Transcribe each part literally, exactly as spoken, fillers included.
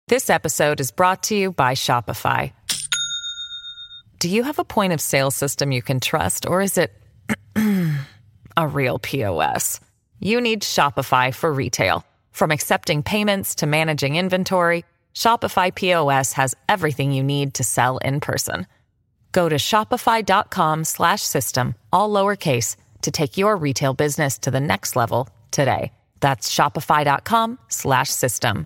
This episode is brought to you by Shopify. Do you have a point of sale system you can trust, or is it a real P O S? You need Shopify for retail. From accepting payments to managing inventory, Shopify P O S has everything you need to sell in person. Go to shopify.com slash system, all lowercase, to take your retail business to the next level today. That's shopify.com slash system.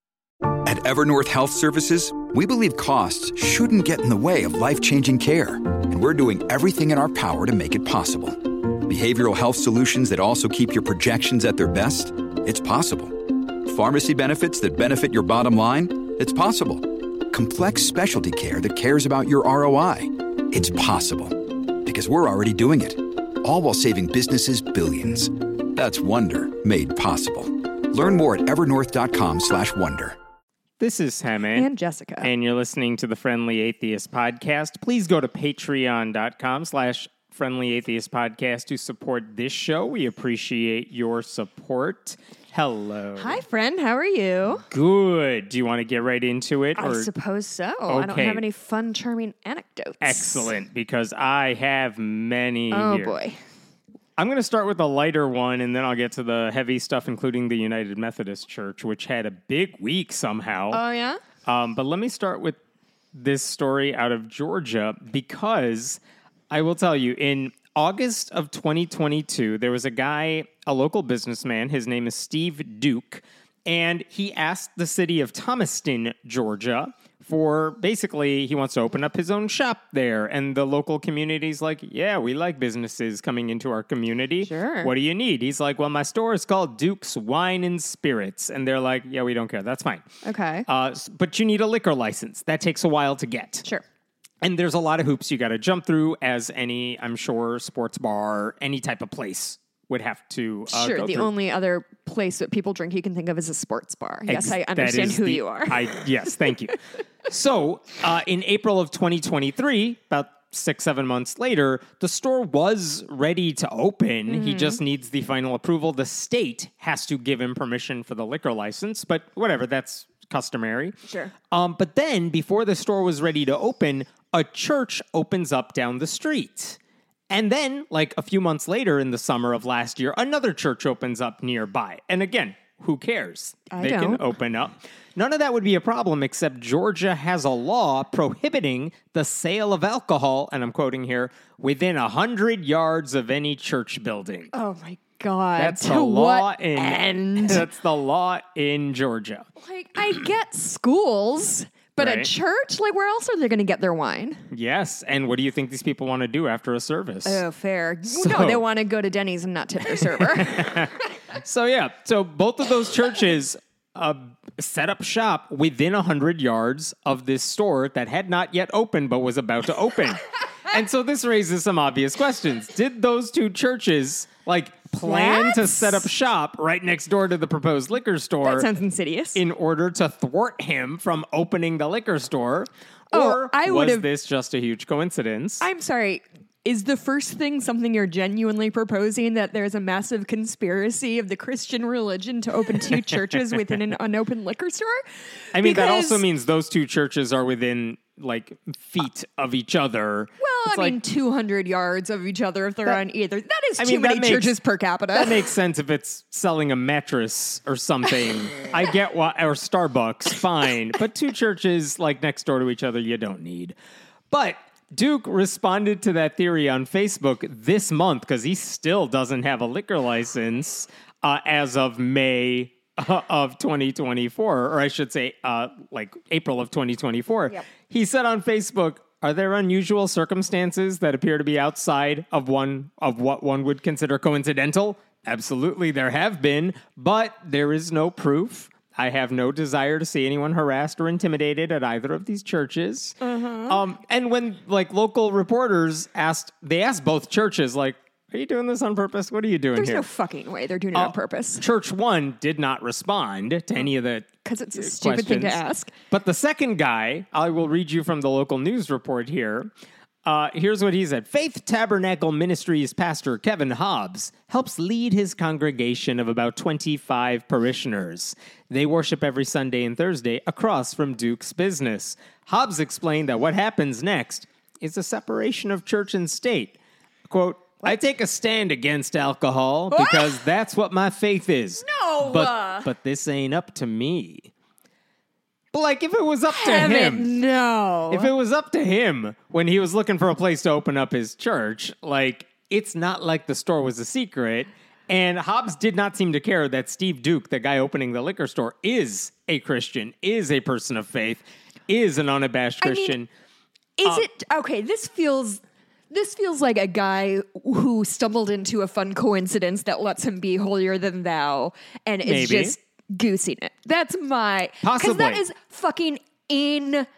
At Evernorth Health Services, we believe costs shouldn't get in the way of life-changing care, and we're doing everything in our power to make it possible. Behavioral health solutions that also keep your projections at their best? It's possible. Pharmacy benefits that benefit your bottom line? It's possible. Complex specialty care that cares about your R O I? It's possible. Because we're already doing it. All while saving businesses billions. That's Wonder made possible. Learn more at evernorth.com slash wonder. This is Heme. And Jessica. And you're listening to the Friendly Atheist Podcast. Please go to patreon.com slash Friendly Atheist Podcast to support this show. We appreciate your support. Hello. Hi, friend. How are you? Good. Do you want to get right into it? I or? suppose so. Okay. I don't have any fun, charming anecdotes. Excellent, because I have many Oh, here. boy. I'm going to start with a lighter one, and then I'll get to the heavy stuff, including the United Methodist Church, which had a big week somehow. Oh, yeah? Um, but let me start with this story out of Georgia, because I will tell you, in August of twenty twenty-two, there was a guy, a local businessman, his name is Steve Duke, and he asked the city of Thomaston, Georgia, for basically, he wants to open up his own shop there. And the local community's like, yeah, we like businesses coming into our community. Sure. What do you need? He's like, well, my store is called Duke's Wine and Spirits. And they're like, yeah, we don't care. That's fine. Okay. Uh, but you need a liquor license. That takes a while to get. Sure. And there's a lot of hoops you got to jump through, as any, I'm sure, sports bar, any type of place would have to uh, Sure. go The through. only other place that people drink you can think of is a sports bar. Yes, Ex- I that understand is who the- you are. I, yes, thank you. So, uh, in April of twenty twenty-three, about six, seven months later, the store was ready to open. Mm-hmm. He just needs the final approval. The state has to give him permission for the liquor license, but whatever, that's customary. Sure. Um, but then, before the store was ready to open, a church opens up down the street. And then, like a few months later in the summer of last year, another church opens up nearby. And again, who cares? I they don't. can open up. None of that would be a problem, except Georgia has a law prohibiting the sale of alcohol, and I'm quoting here, within one hundred yards of any church building. Oh, my God. That's to the law what in end? That's the law in Georgia. Like, I get schools, but a Right. church? Like, where else are they going to get their wine? Yes, and what do you think these people want to do after a service? Oh, fair. So- No, they want to go to Denny's and not tip their server. So yeah, so both of those churches uh, set up shop within one hundred yards of this store that had not yet opened but was about to open. And so this raises some obvious questions. Did those two churches like plan to That's- set up shop right next door to the proposed liquor store That sounds insidious. in order to thwart him from opening the liquor store? Oh, Or I was would've- this just a huge coincidence? I'm sorry. Is the first thing something you're genuinely proposing, that there's a massive conspiracy of the Christian religion to open two churches within an unopened liquor store? I mean, that Because- also means those two churches are within like feet of each other. Well, It's I like, mean, two hundred yards of each other if they're That- on either. That is I too mean, that many makes- churches per capita. that makes sense if it's selling a mattress or something. I get what, or Starbucks, fine. But two churches like next door to each other, you don't need. But Duke responded to that theory on Facebook this month because he still doesn't have a liquor license uh, as of May uh, of twenty twenty-four, or I should say, uh, like April of twenty twenty-four. Yep. He said on Facebook, "Are there unusual circumstances that appear to be outside of one of what one would consider coincidental? Absolutely, there have been, but there is no proof. I have no desire to see anyone harassed or intimidated at either of these churches." Um, and when like local reporters asked, they asked both churches, like, "Are you doing this on purpose? What are you doing There's here?" no fucking way they're doing it Uh, on purpose. Church one did not respond to any of the Because it's a stupid thing to questions. ask. But the second guy, I will read you from the local news report here. Uh, here's what he said. Faith Tabernacle Ministries pastor Kevin Hobbs helps lead his congregation of about twenty-five parishioners. They worship every Sunday and Thursday across from Duke's business. Hobbs explained that what happens next is a separation of church and state. Quote, I take a stand against alcohol because that's what my faith is. No! But, but this ain't up to me. But like, if it was up to Heaven, him... no. If it was up to him when he was looking for a place to open up his church, like, it's not like the store was a secret. And Hobbs did not seem to care that Steve Duke, the guy opening the liquor store, is a Christian, is a person of faith, is an unabashed Christian. I mean, is uh, it... Okay, this feels... This feels like a guy who stumbled into a fun coincidence that lets him be holier than thou and is maybe. just goosing it. That's my... Possibly. Because that is fucking insane.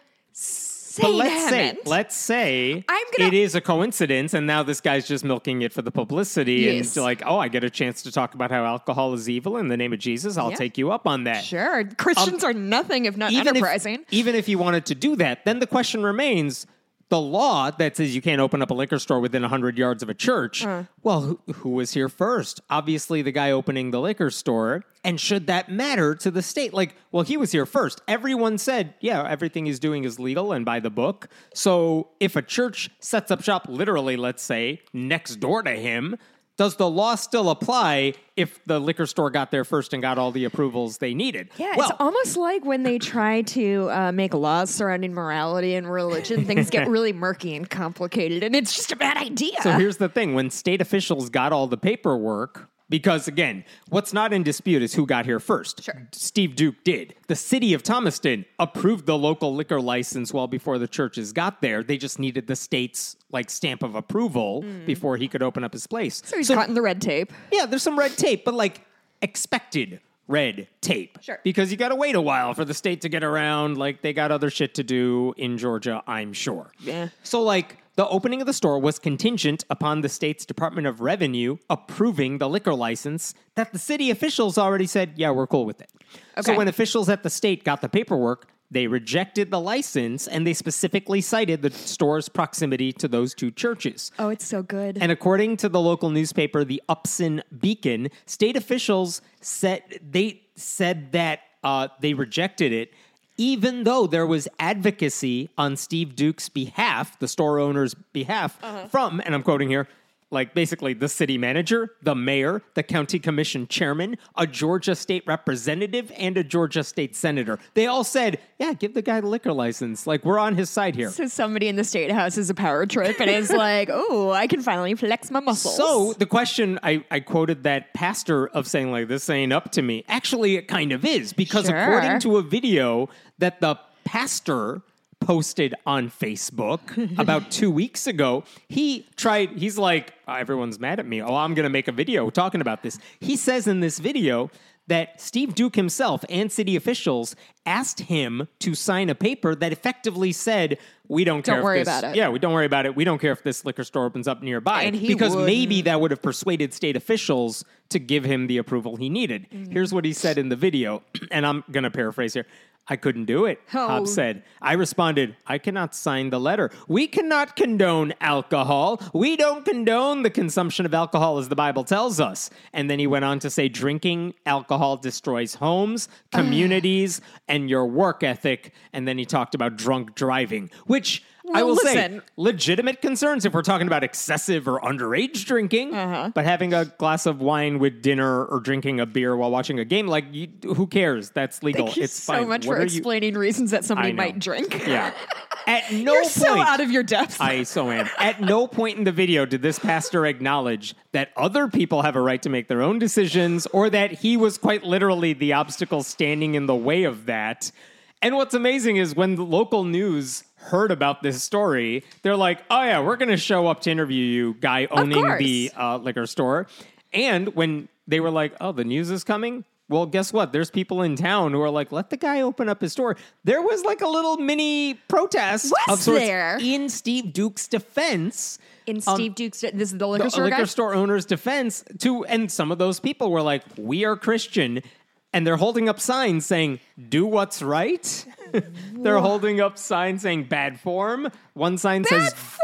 But let's heaven. say, let's say I'm gonna, it is a coincidence, and now this guy's just milking it for the publicity, yes. and like, oh, I get a chance to talk about how alcohol is evil in the name of Jesus. I'll yeah. take you up on that. Sure. Christians um, are nothing if not even enterprising. If, even if you wanted to do that, then the question remains... The law that says you can't open up a liquor store within one hundred yards of a church, uh. well, who, who was here first? Obviously, the guy opening the liquor store. And should that matter to the state? Like, well, he was here first. Everyone said, yeah, everything he's doing is legal and by the book. So if a church sets up shop, literally, let's say, next door to him, does the law still apply if the liquor store got there first and got all the approvals they needed? Yeah, well, it's almost like when they try to uh, make laws surrounding morality and religion, things get really murky and complicated, and it's just a bad idea. So here's the thing. When state officials got all the paperwork... Because, again, what's not in dispute is who got here first. Sure. Steve Duke did. The city of Thomaston approved the local liquor license well before the churches got there. They just needed the state's, like, stamp of approval mm. before he could open up his place. So he's so, caught in the red tape. Yeah, there's some red tape, but, like, expected red tape. Sure. Because you got to wait a while for the state to get around. Like, they got other shit to do in Georgia, I'm sure. Yeah. So, like... The opening of the store was contingent upon the state's Department of Revenue approving the liquor license that the city officials already said, yeah, we're cool with it. Okay. So when officials at the state got the paperwork, they rejected the license, and they specifically cited the store's proximity to those two churches. Oh, it's so good. And according to the local newspaper, the Upson Beacon, state officials said they said that uh, they rejected it, even though there was advocacy on Steve Duke's behalf, the store owner's behalf, uh-huh. from, and I'm quoting here, like basically the city manager, the mayor, the county commission chairman, a Georgia state representative, and a Georgia state senator. They all said, yeah, give the guy the liquor license. Like, we're on his side here. So somebody in the state house is a power trip and is like, oh, I can finally flex my muscles. So the question, I, I quoted that pastor of saying, like, this ain't up to me. Actually, it kind of is, because sure. according to a video that the pastor posted on Facebook about two weeks ago, he tried, he's like, oh, everyone's mad at me. Oh, I'm going to make a video talking about this. He says in this video that Steve Duke himself and city officials asked him to sign a paper that effectively said, we don't care don't worry if this, about it. Yeah, we don't worry about it. We don't care if this liquor store opens up nearby. And he because wouldn't. maybe that would have persuaded state officials to give him the approval he needed. Mm. Here's what he said in the video, and I'm going to paraphrase here. I couldn't do it, oh. Hobbs said. I responded, I cannot sign the letter. We cannot condone alcohol. We don't condone the consumption of alcohol as the Bible tells us. And then he went on to say, drinking alcohol destroys homes, communities, and your work ethic. And then he talked about drunk driving, which... Well, I will listen. say, legitimate concerns if we're talking about excessive or underage drinking, uh-huh. but having a glass of wine with dinner or drinking a beer while watching a game, like, you, who cares? That's legal. Thank you it's so fine. much What for are explaining you... reasons that somebody might drink. Yeah. At no You're point... so out of your depth. I so am. At no point in the video did this pastor acknowledge that other people have a right to make their own decisions, or that he was quite literally the obstacle standing in the way of that. And what's amazing is when the local news heard about this story, they're like, oh yeah, we're going to show up to interview you, guy owning the uh, liquor store. And when they were like, oh, the news is coming? Well, guess what? There's people in town who are like, let the guy open up his store. There was like a little mini protest was of sorts there? in Steve Duke's defense. In Steve um, Duke's, this is the liquor the store liquor guy? store owner's defense. To, and some of those people were like, we are Christian. And they're holding up signs saying, do what's right. They're holding up signs saying bad form. One sign bad says... form?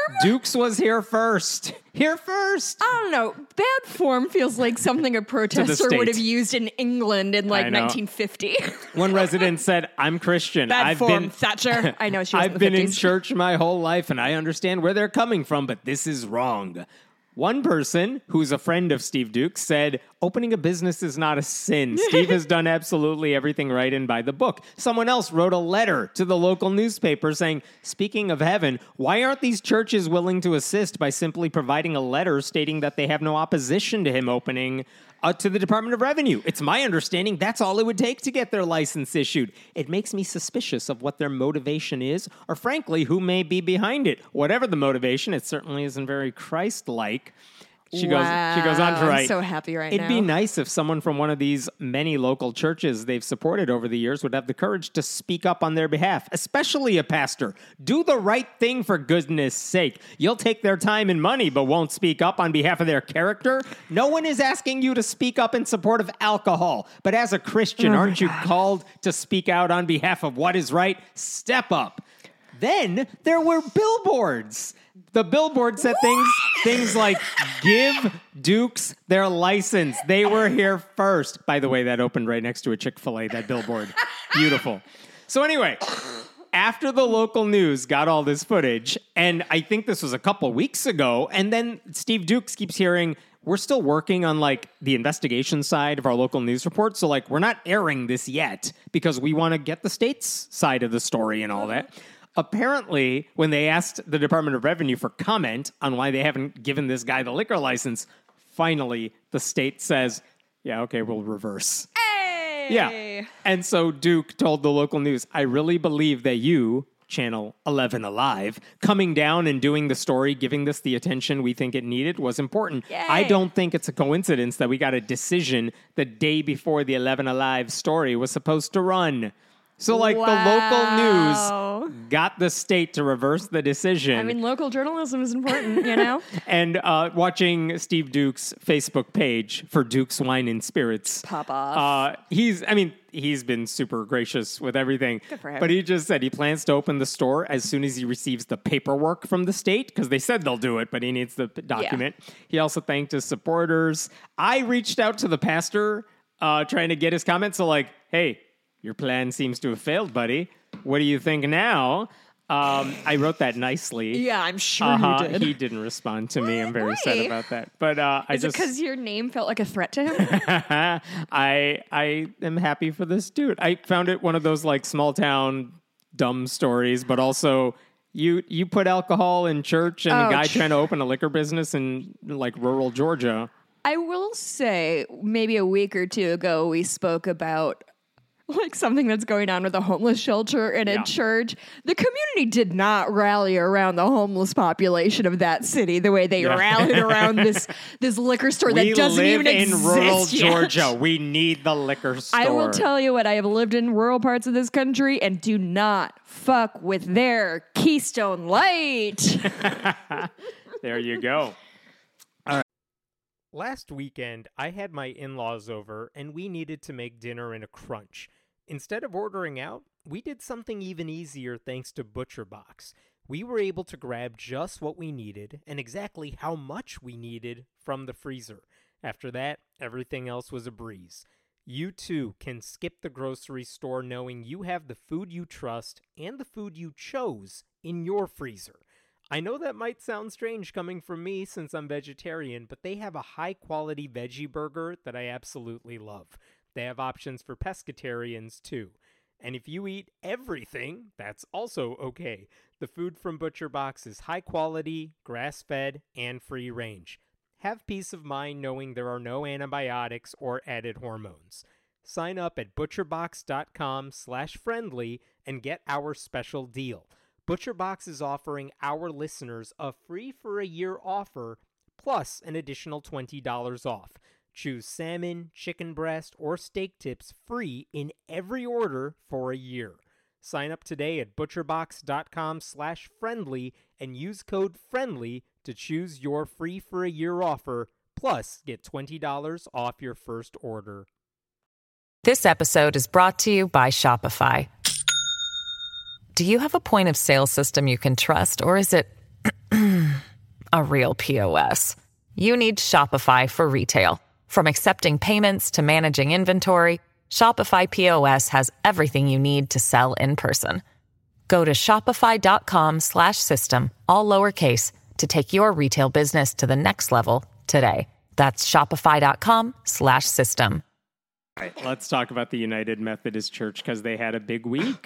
Duke's was here first. Here first. I don't know. Bad form feels like something a protester would have state. used in England in like I know. nineteen fifty. One resident said, I'm Christian. Bad I've form, been Thatcher. I know she was in I've the been in fifties. church my whole life and I understand where they're coming from, but this is wrong. One person who's a friend of Steve Duke said, opening a business is not a sin. Steve has done absolutely everything right and by the book. Someone else wrote a letter to the local newspaper saying, speaking of heaven, why aren't these churches willing to assist by simply providing a letter stating that they have no opposition to him opening uh, to the Department of Revenue? It's my understanding that's all it would take to get their license issued. It makes me suspicious of what their motivation is, or frankly, who may be behind it. Whatever the motivation, it certainly isn't very Christ-like. She Wow, goes. She goes on to I'm write. so happy right It'd now. be nice if someone from one of these many local churches they've supported over the years would have the courage to speak up on their behalf, especially a pastor. Do the right thing for goodness sake. You'll take their time and money, but won't speak up on behalf of their character. No one is asking you to speak up in support of alcohol, but as a Christian, Oh my aren't you God. called to speak out on behalf of what is right? Step up. Then there were billboards. The billboard said things things like, give Dukes their license. They were here first. By the way, that opened right next to a Chick-fil-A, that billboard. Beautiful. So anyway, after the local news got all this footage, and I think this was a couple weeks ago, and then Steve Dukes keeps hearing, we're still working on like the investigation side of our local news report. So like, we're not airing this yet because we want to get the state's side of the story and all that. Apparently, when they asked the Department of Revenue for comment on why they haven't given this guy the liquor license, finally, the state says, yeah, okay, we'll reverse. Hey! Yeah. And so Duke told the local news, I really believe that you, Channel eleven Alive, coming down and doing the story, giving this the attention we think it needed was important. Yay. I don't think it's a coincidence that we got a decision the day before the eleven Alive story was supposed to run. So, like, Wow. the local news got the state to reverse the decision. I mean, local journalism is important, you know? and uh, watching Steve Duke's Facebook page for Duke's Wine and Spirits. Pop off. Uh, he's, I mean, he's been super gracious with everything. Good for him. But he just said he plans to open the store as soon as he receives the paperwork from the state, because they said they'll do it, but he needs the p- document. He also thanked his supporters. I reached out to the pastor uh, trying to get his comments. So, like, hey, your plan seems to have failed, buddy. What do you think now? Um, I wrote that nicely. Yeah, I'm sure Uh-huh. you did. He didn't respond to me. I'm very Why? sad about that. But uh, I Is it just because your name felt like a threat to him? I I am happy for this dude. I found it one of those like small town dumb stories, but also you you put alcohol in church and a Oh, guy tr- trying to open a liquor business in like rural Georgia. I will say, maybe a week or two ago, we spoke about like something that's going on with a homeless shelter in a Yeah. church. The community did not rally around the homeless population of that city the way they Yeah. rallied around this this liquor store we that doesn't live even in exist rural yet. Georgia. We need the liquor store. I will tell you what, I have lived in rural parts of this country and do not fuck with their Keystone Light. There you go. Last weekend, I had my in-laws over, and we needed to make dinner in a crunch. Instead of ordering out, we did something even easier thanks to ButcherBox. We were able to grab just what we needed, and exactly how much we needed, from the freezer. After that, everything else was a breeze. You too can skip the grocery store knowing you have the food you trust and the food you chose in your freezer. I know that might sound strange coming from me since I'm vegetarian, but they have a high-quality veggie burger that I absolutely love. They have options for pescatarians, too. And if you eat everything, that's also okay. The food from ButcherBox is high-quality, grass-fed, and free-range. Have peace of mind knowing there are no antibiotics or added hormones. Sign up at butcherbox.com slash friendly and get our special deal. ButcherBox is offering our listeners a free for a year offer plus an additional twenty dollars off. Choose salmon, chicken breast, or steak tips free in every order for a year. Sign up today at butcherbox.com slash friendly and use code FRIENDLY to choose your free for a year offer, plus get twenty dollars off your first order. This episode is brought to you by Shopify. Do you have a point of sale system you can trust, or is it a real P O S. You need Shopify for retail. From accepting payments to managing inventory, Shopify P O S has everything you need to sell in person. Go to shopify.com slash system, all lowercase, to take your retail business to the next level today. That's shopify.com slash system. All right, let's talk about the United Methodist Church because they had a big week.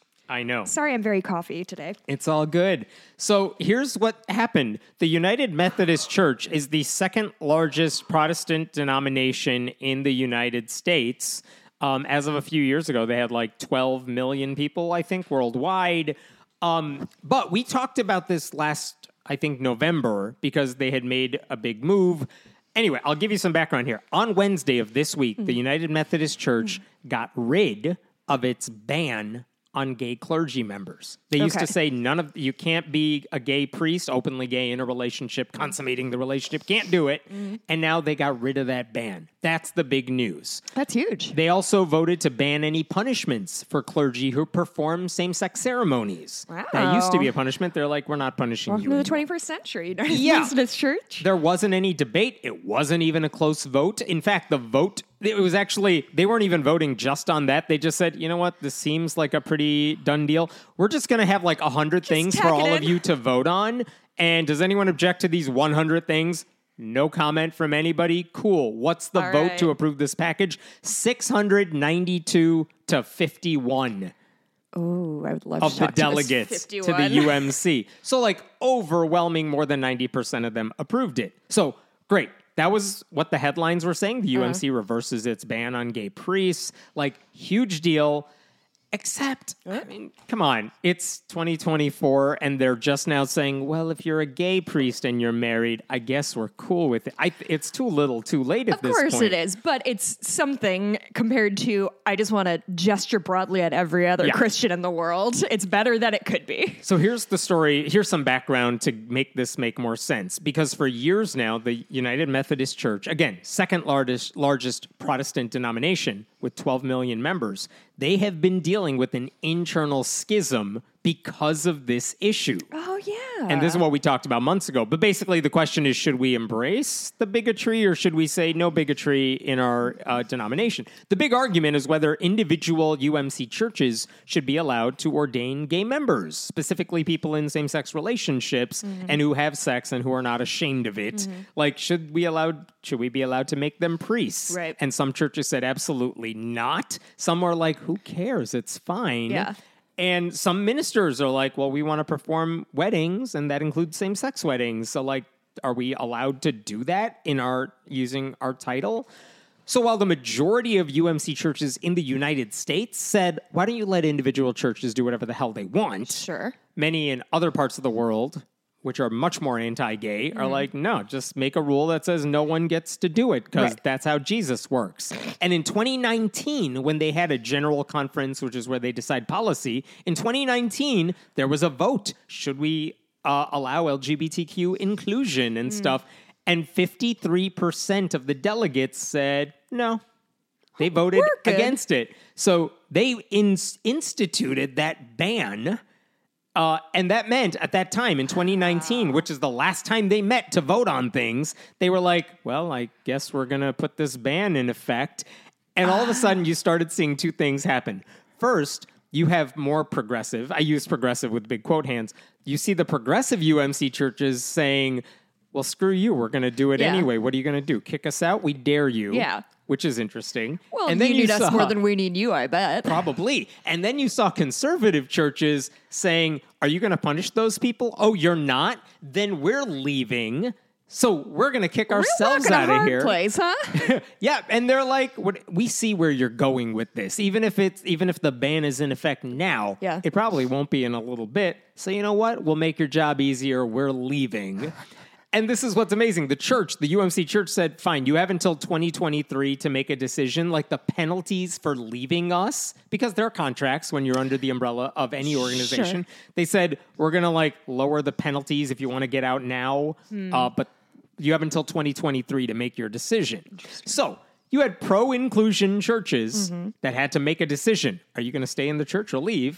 I know. Sorry, I'm very coffee today. It's all good. So here's what happened. The United Methodist Church is the second largest Protestant denomination in the United States. Um, as of a few years ago, they had like twelve million people, I think, worldwide. Um, but we talked about this last, I think, November because they had made a big move. Anyway, I'll give you some background here. On Wednesday of this week, mm-hmm. the United Methodist Church mm-hmm. got rid of its ban on gay clergy members. They used Okay. to say none of you can't be a gay priest, openly gay in a relationship, consummating the relationship, can't do it. Mm-hmm. And now they got rid of that ban. That's the big news. That's huge. They also voted to ban any punishments for clergy who perform same-sex ceremonies. Wow. That used to be a punishment. They're like, we're not punishing Welcome you to the anymore. twenty-first century, United Yeah. Methodist Church. There wasn't any debate. It wasn't even a close vote. In fact, the vote, it was actually, they weren't even voting just on that. They just said, you know what, this seems like a pretty done deal. We're just going to have like one hundred things for tack it all of in. you to vote on. And does anyone object to these one hundred things? No comment from anybody. Cool. What's the All vote right. to approve this package? six hundred ninety-two to fifty-one. Oh, I would love Of to the talk to us delegates to the fifty-one. U M C. So, like, overwhelming, more than ninety percent of them approved it. So, great. That was what the headlines were saying. The U M C uh-huh. reverses its ban on gay priests. Like, huge deal. Except, I mean, come on. It's twenty twenty-four, and they're just now saying, well, if you're a gay priest and you're married, I guess we're cool with it. I, it's too little, too late at Of this point. course it is, but it's something compared to, I just want to gesture broadly at every other Yeah. Christian in the world. It's better than it could be. So here's the story. Here's some background to make this make more sense. Because for years now, the United Methodist Church, again, second largest, largest Protestant denomination with twelve million members, they have been dealing with an internal schism because of this issue. Oh, yeah. And this is what we talked about months ago. But basically, the question is, should we embrace the bigotry or should we say no bigotry in our uh, denomination? The big argument is whether individual U M C churches should be allowed to ordain gay members, specifically people in same-sex relationships mm-hmm. and who have sex and who are not ashamed of it. Mm-hmm. Like, should we allowed, should we be allowed to make them priests? Right. And some churches said absolutely not. Some are like, who cares? It's fine. Yeah. And some ministers are like, well, we want to perform weddings, and that includes same-sex weddings. So, like, are we allowed to do that in our using our title? So while the majority of U M C churches in the United States said, why don't you let individual churches do whatever the hell they want? Sure. Many in other parts of the world, which are much more anti-gay, Mm-hmm. are like, no, just make a rule that says no one gets to do it because Right. that's how Jesus works. And in twenty nineteen, when they had a general conference, which is where they decide policy, in twenty nineteen, there was a vote. Should we uh, allow L G B T Q inclusion and mm. stuff? And fifty-three percent of the delegates said no. They voted against it. So they in- instituted that ban. Uh, and that meant at that time in twenty nineteen, which is the last time they met to vote on things, they were like, well, I guess we're going to put this ban in effect. And all of a sudden you started seeing two things happen. First, you have more progressive. I use progressive with big quote hands. You see the progressive U M C churches saying, well, screw you. We're going to do it Yeah. anyway. What are you going to do? Kick us out? We dare you. Yeah. Which is interesting. Well, and then you need saw, us more than we need you, I bet. Probably. And then you saw conservative churches saying, are you going to punish those people? Oh, you're not? Then we're leaving. So we're going to kick ourselves Real rock out and a of hard here. Place, huh? Yeah, and they're like, what, we see where you're going with this. Even if it's even if the ban is in effect now, Yeah. it probably won't be in a little bit. So you know what? We'll make your job easier. We're leaving. And this is what's amazing. The church, the U M C church said, fine, you have until twenty twenty-three to make a decision. Like the penalties for leaving us, because there are contracts when you're under the umbrella of any organization. Sure. They said, we're going to like lower the penalties if you want to get out now. Hmm. Uh, but you have until twenty twenty-three to make your decision. So you had pro-inclusion churches mm-hmm. that had to make a decision. Are you going to stay in the church or leave?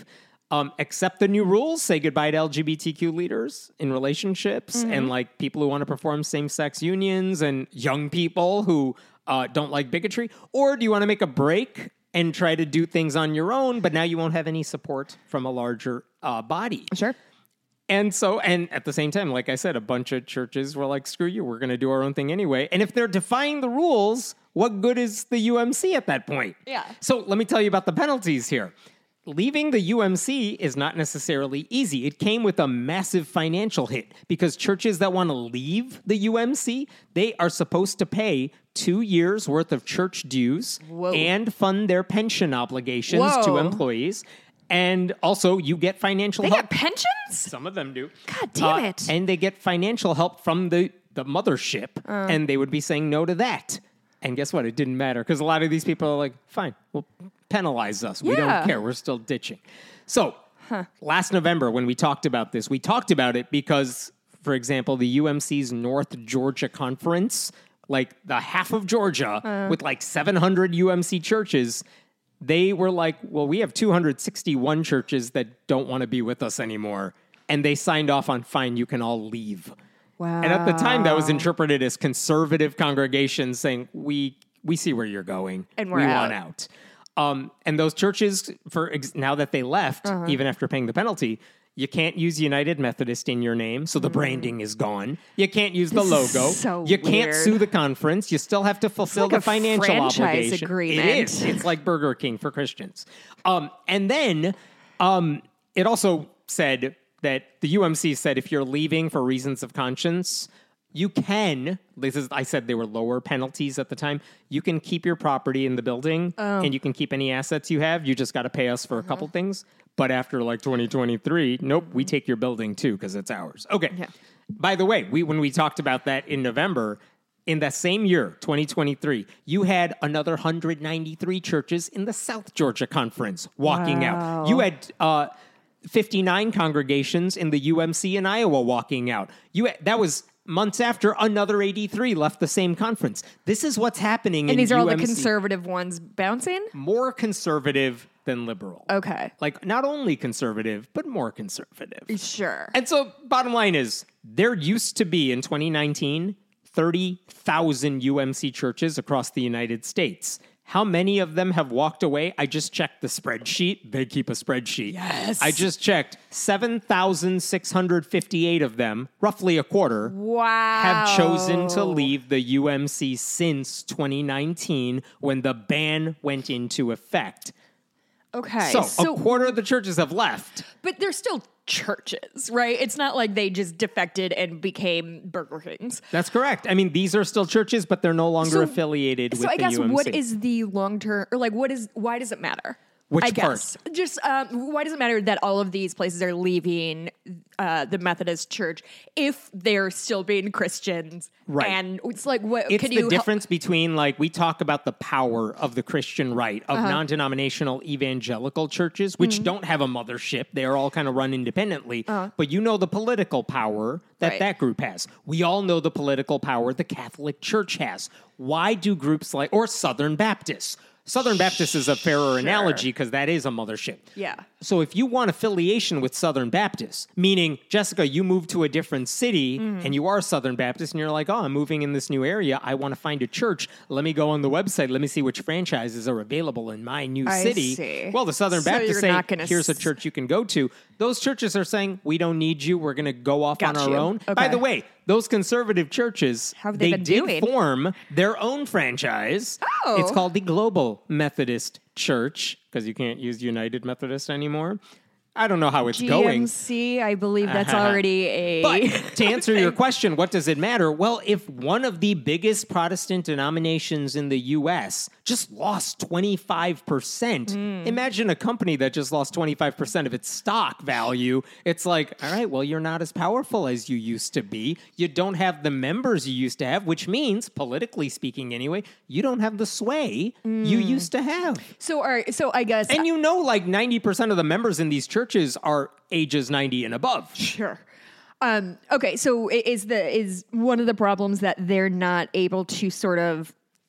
Um, accept the new rules, say goodbye to L G B T Q leaders in relationships mm-hmm. and like people who want to perform same-sex unions and young people who uh, don't like bigotry? Or do you want to make a break and try to do things on your own, but now you won't have any support from a larger uh, body? Sure. And so, and at the same time, like I said, a bunch of churches were like, screw you, we're going to do our own thing anyway. And if they're defying the rules, what good is the U M C at that point? Yeah. So let me tell you about the penalties here. Leaving the U M C is not necessarily easy. It came with a massive financial hit because churches that want to leave the U M C, they are supposed to pay two years worth of church dues Whoa. and fund their pension obligations Whoa. to employees. And also, you get financial they help. They get pensions? Some of them do. God damn uh, it. And they get financial help from the, the mothership, uh. and they would be saying no to that. And guess what? It didn't matter, because a lot of these people are like, fine, well, penalize us. Yeah. We don't care. We're still ditching. So huh. last November, when we talked about this, we talked about it because, for example, the U M C's North Georgia Conference, like the half of Georgia, uh. with like seven hundred U M C churches, they were like, well, we have two hundred sixty-one churches that don't want to be with us anymore. And they signed off on, fine, you can all leave. Wow. And at the time, that was interpreted as conservative congregations saying, we we see where you're going. And we're we out. want out. Um, and those churches, for ex- now that they left, uh-huh. even after paying the penalty, you can't use United Methodist in your name, so the mm. branding is gone. You can't use this the logo. So you weird. can't sue the conference. You still have to fulfill it's like the financial franchise obligation. Agreement. It is. It's like Burger King for Christians. Um, and then um, it also said that the U M C said if you're leaving for reasons of conscience, you can, this is, I said they were lower penalties at the time, you can keep your property in the building oh. and you can keep any assets you have. You just got to pay us for uh-huh. a couple things. But after like twenty twenty-three, nope, we take your building too because it's ours. Okay. Yeah. By the way, we when we talked about that in November, in that same year, twenty twenty-three, you had another one hundred ninety-three churches in the South Georgia Conference walking wow. out. You had uh, fifty-nine congregations in the U M C in Iowa walking out. You had, that was months after another eighty-three left the same conference. This is what's happening and in these are U M C. all the conservative ones bouncing? More conservative than liberal. Okay. Like, not only conservative, but more conservative. Sure. And so, bottom line is, there used to be, in twenty nineteen, thirty thousand U M C churches across the United States. How many of them have walked away? I just checked the spreadsheet. They keep a spreadsheet. Yes. I just checked. seven thousand six hundred fifty-eight of them, roughly a quarter, wow. have chosen to leave the U M C since twenty nineteen when the ban went into effect. Okay. So, so a quarter of the churches have left. But they're still churches, right? It's not like they just defected and became Burger Kings. That's correct. I mean, these are still churches, but they're no longer so, affiliated with so I the guess U M C. What is the long-term, or like what is, why does it matter? Which I part? guess. Just um, why does it matter that all of these places are leaving uh, the Methodist Church if they're still being Christians? Right. And it's like, what it's can the you difference help- between, like, we talk about the power of the Christian right, of uh-huh. non-denominational evangelical churches, which mm-hmm. don't have a mothership. They are all kind of run independently. Uh-huh. But you know the political power that right. that group has. We all know the political power the Catholic Church has. Why do groups like, or Southern Baptists, Southern Baptist is a fairer sure. analogy because that is a mothership. Yeah. So if you want affiliation with Southern Baptist, meaning, Jessica, you moved to a different city mm. and you are Southern Baptist and you're like, oh, I'm moving in this new area. I want to find a church. Let me go on the website. Let me see which franchises are available in my new I city. See. Well, the Southern so Baptists say, here's s- a church you can go to. Those churches are saying, we don't need you. We're going to go off Got on our you. own. Okay. By the way, those conservative churches, How have they, they been did doing? form their own franchise. Oh. It's called the Global Methodist Church, because you can't use United Methodist anymore. I don't know how it's G M going. C, I believe that's already a... But to answer your question, what does it matter? Well, if one of the biggest Protestant denominations in the U S just lost twenty-five percent, mm. imagine a company that just lost twenty-five percent of its stock value. It's like, all right, well, you're not as powerful as you used to be. You don't have the members you used to have, which means, politically speaking anyway, you don't have the sway mm. you used to have. So, all right, so I guess... And you know, like ninety percent of the members in these churches are ages ninety and above. Sure. Um, okay, so is the is one of the problems that they're not able to sort of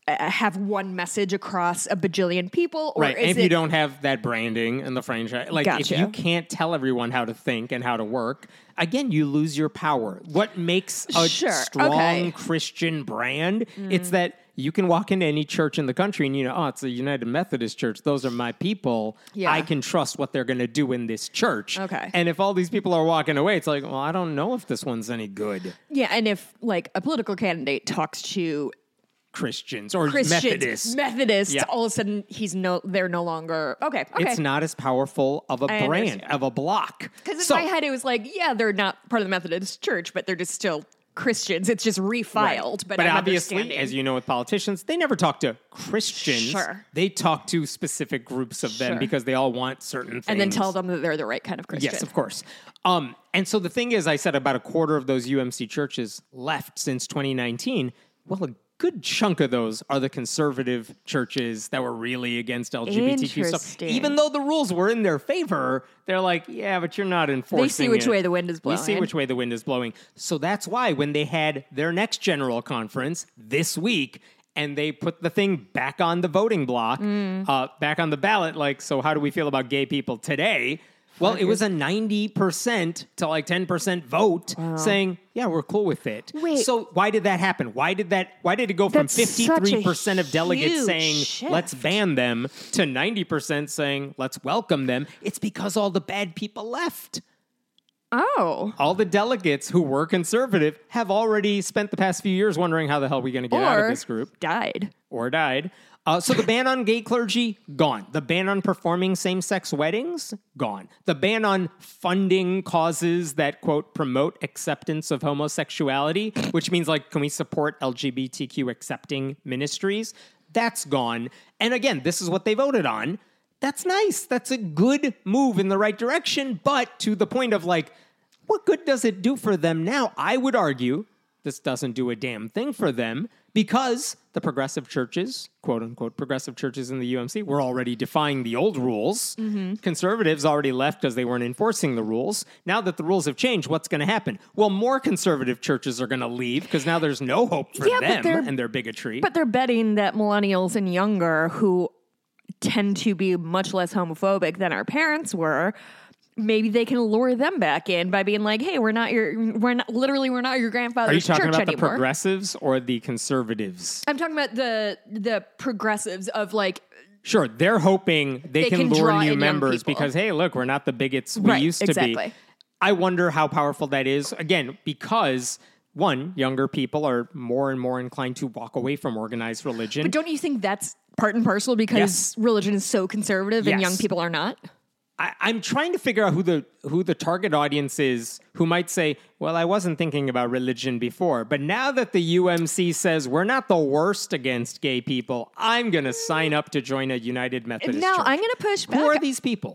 uh, have one message across a bajillion people? Or right. is And if it, you don't have that branding and the franchise, like Gotcha. if you can't tell everyone how to think and how to work, again, you lose your power. What makes a Sure, strong okay. Christian brand? It's that you can walk into any church in the country and you know, oh, it's a United Methodist church. Those are my people. Yeah. I can trust what they're going to do in this church. Okay. And if all these people are walking away, it's like, well, I don't know if this one's any good. Yeah, and if like a political candidate talks to Christians or Christians, Methodists. Methodists, Yeah. all of a sudden he's no, they're no longer okay. Okay, It's not as powerful of a I brand, understand. of a block. because in So- my head it was like, yeah, they're not part of the Methodist Church, but they're just still Christians. It's just refiled. Right. But, but I'm obviously, understanding. as you know with politicians, they never talk to Christians. Sure. They talk to specific groups of them Sure. because they all want certain things. and then tell them that they're the right kind of Christian. Yes, of course. Um, and so the thing is, I said about a quarter of those U M C churches left since twenty nineteen. Well, a good chunk of those are the conservative churches that were really against L G B T Q stuff. Interesting. Even though the rules were in their favor, they're like, yeah, but you're not enforcing They see which it. way the wind is We see blowing. which way the wind is blowing. So that's why when they had their next general conference this week, and they put the thing back on the voting block, Mm. uh, back on the ballot, like, so how do we feel about gay people today? Well, it was a ninety percent to like ten percent vote saying, yeah, we're cool with it. Wait. So why did that happen? Why did that, why did it go from That's such a fifty-three percent of delegates huge saying, shift. let's ban them, to ninety percent saying, let's welcome them? It's because all the bad people left. Oh. All the delegates who were conservative have already spent the past few years wondering how the hell are we going to get out of Or this group died. or died. Uh, so the ban on gay clergy, gone. The ban on performing same-sex weddings, gone. The ban on funding causes that, quote, promote acceptance of homosexuality, which means, like, can we support L G B T Q accepting ministries? That's gone. And again, this is what they voted on. That's nice. That's a good move in the right direction. But to the point of, like, what good does it do for them now? I would argue this doesn't do a damn thing for them because the progressive churches, quote unquote, progressive churches in the U M C were already defying the old rules. Mm-hmm. Conservatives already left because they weren't enforcing the rules. Now that the rules have changed, what's going to happen? Well, more conservative churches are going to leave because now there's no hope for Yeah, but them they're- and their bigotry. But they're betting that millennials and younger who tend to be much less homophobic than our parents were, maybe they can lure them back in by being like, hey, we're not your, we're not, literally, we're not your Are you grandfather's talking church about the anymore. progressives or the conservatives? I'm talking about the the progressives of like, Sure, they're hoping they, They can, can lure draw in new young members people. because, hey, look, we're not the bigots we Right, used to be. exactly. I wonder how powerful that is. Again, because, one, younger people are more and more inclined to walk away from organized religion. but don't you think that's part and parcel because Yes. religion is so conservative and Yes. young people are not? I, I'm trying to figure out who the who the target audience is who might say, well, I wasn't thinking about religion before, but now that the U M C says we're not the worst against gay people, I'm going to sign up to join a United Methodist Now, Church. I'm going to push back. Who are these people?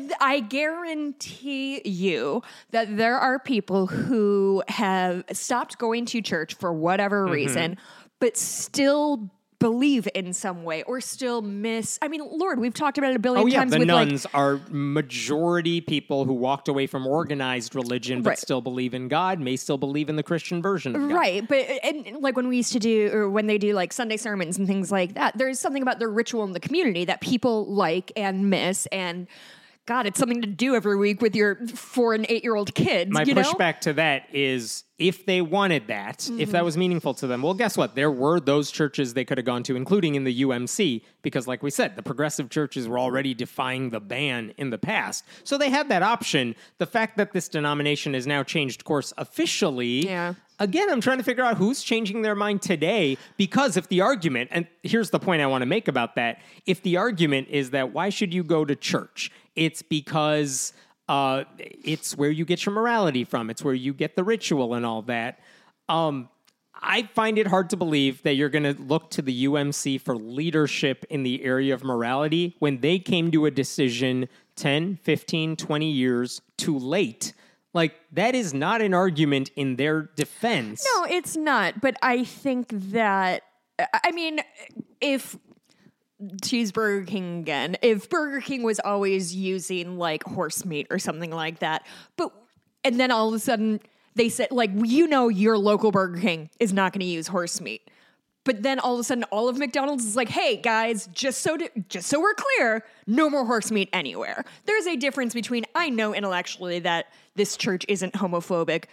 I guarantee you that there are people who have stopped going to church for whatever Mm-hmm. reason, but still believe in some way or still miss. I mean, Lord, we've talked about it a billion Oh, yeah, times the with nuns like. are majority people who walked away from organized religion but Right. still believe in God, may still believe in the Christian version of God. Right, but and like when we used to do, or when they do like Sunday sermons and things like that, there's something about the ritual in the community that people like and miss, and God, it's something to do every week with your four and eight year old kids. My you know? pushback to that is if they wanted that, if Mm-hmm. that was meaningful to them, well, guess what? There were those churches they could have gone to, including in the U M C, because like we said, the progressive churches were already defying the ban in the past. So they had that option. The fact that this denomination has now changed course officially, Yeah. again, I'm trying to figure out who's changing their mind today, because if the argument, and here's the point I want to make about that, if the argument is that why should you go to church? It's because uh, it's where you get your morality from. It's where you get the ritual and all that. Um, I find it hard to believe that you're going to look to the U M C for leadership in the area of morality when they came to a decision ten, fifteen, twenty years too late. Like, that is not an argument in their defense. No, it's not. But I think that, I mean, if Cheeseburger King again, if Burger King was always using like horse meat or something like that, but, and then all of a sudden they said, like, you know, your local Burger King is not going to use horse meat. But then all of a sudden, all of McDonald's is like, hey, guys, just so to, just so we're clear, no more horse meat anywhere. There's a difference between, I know intellectually that this church isn't homophobic,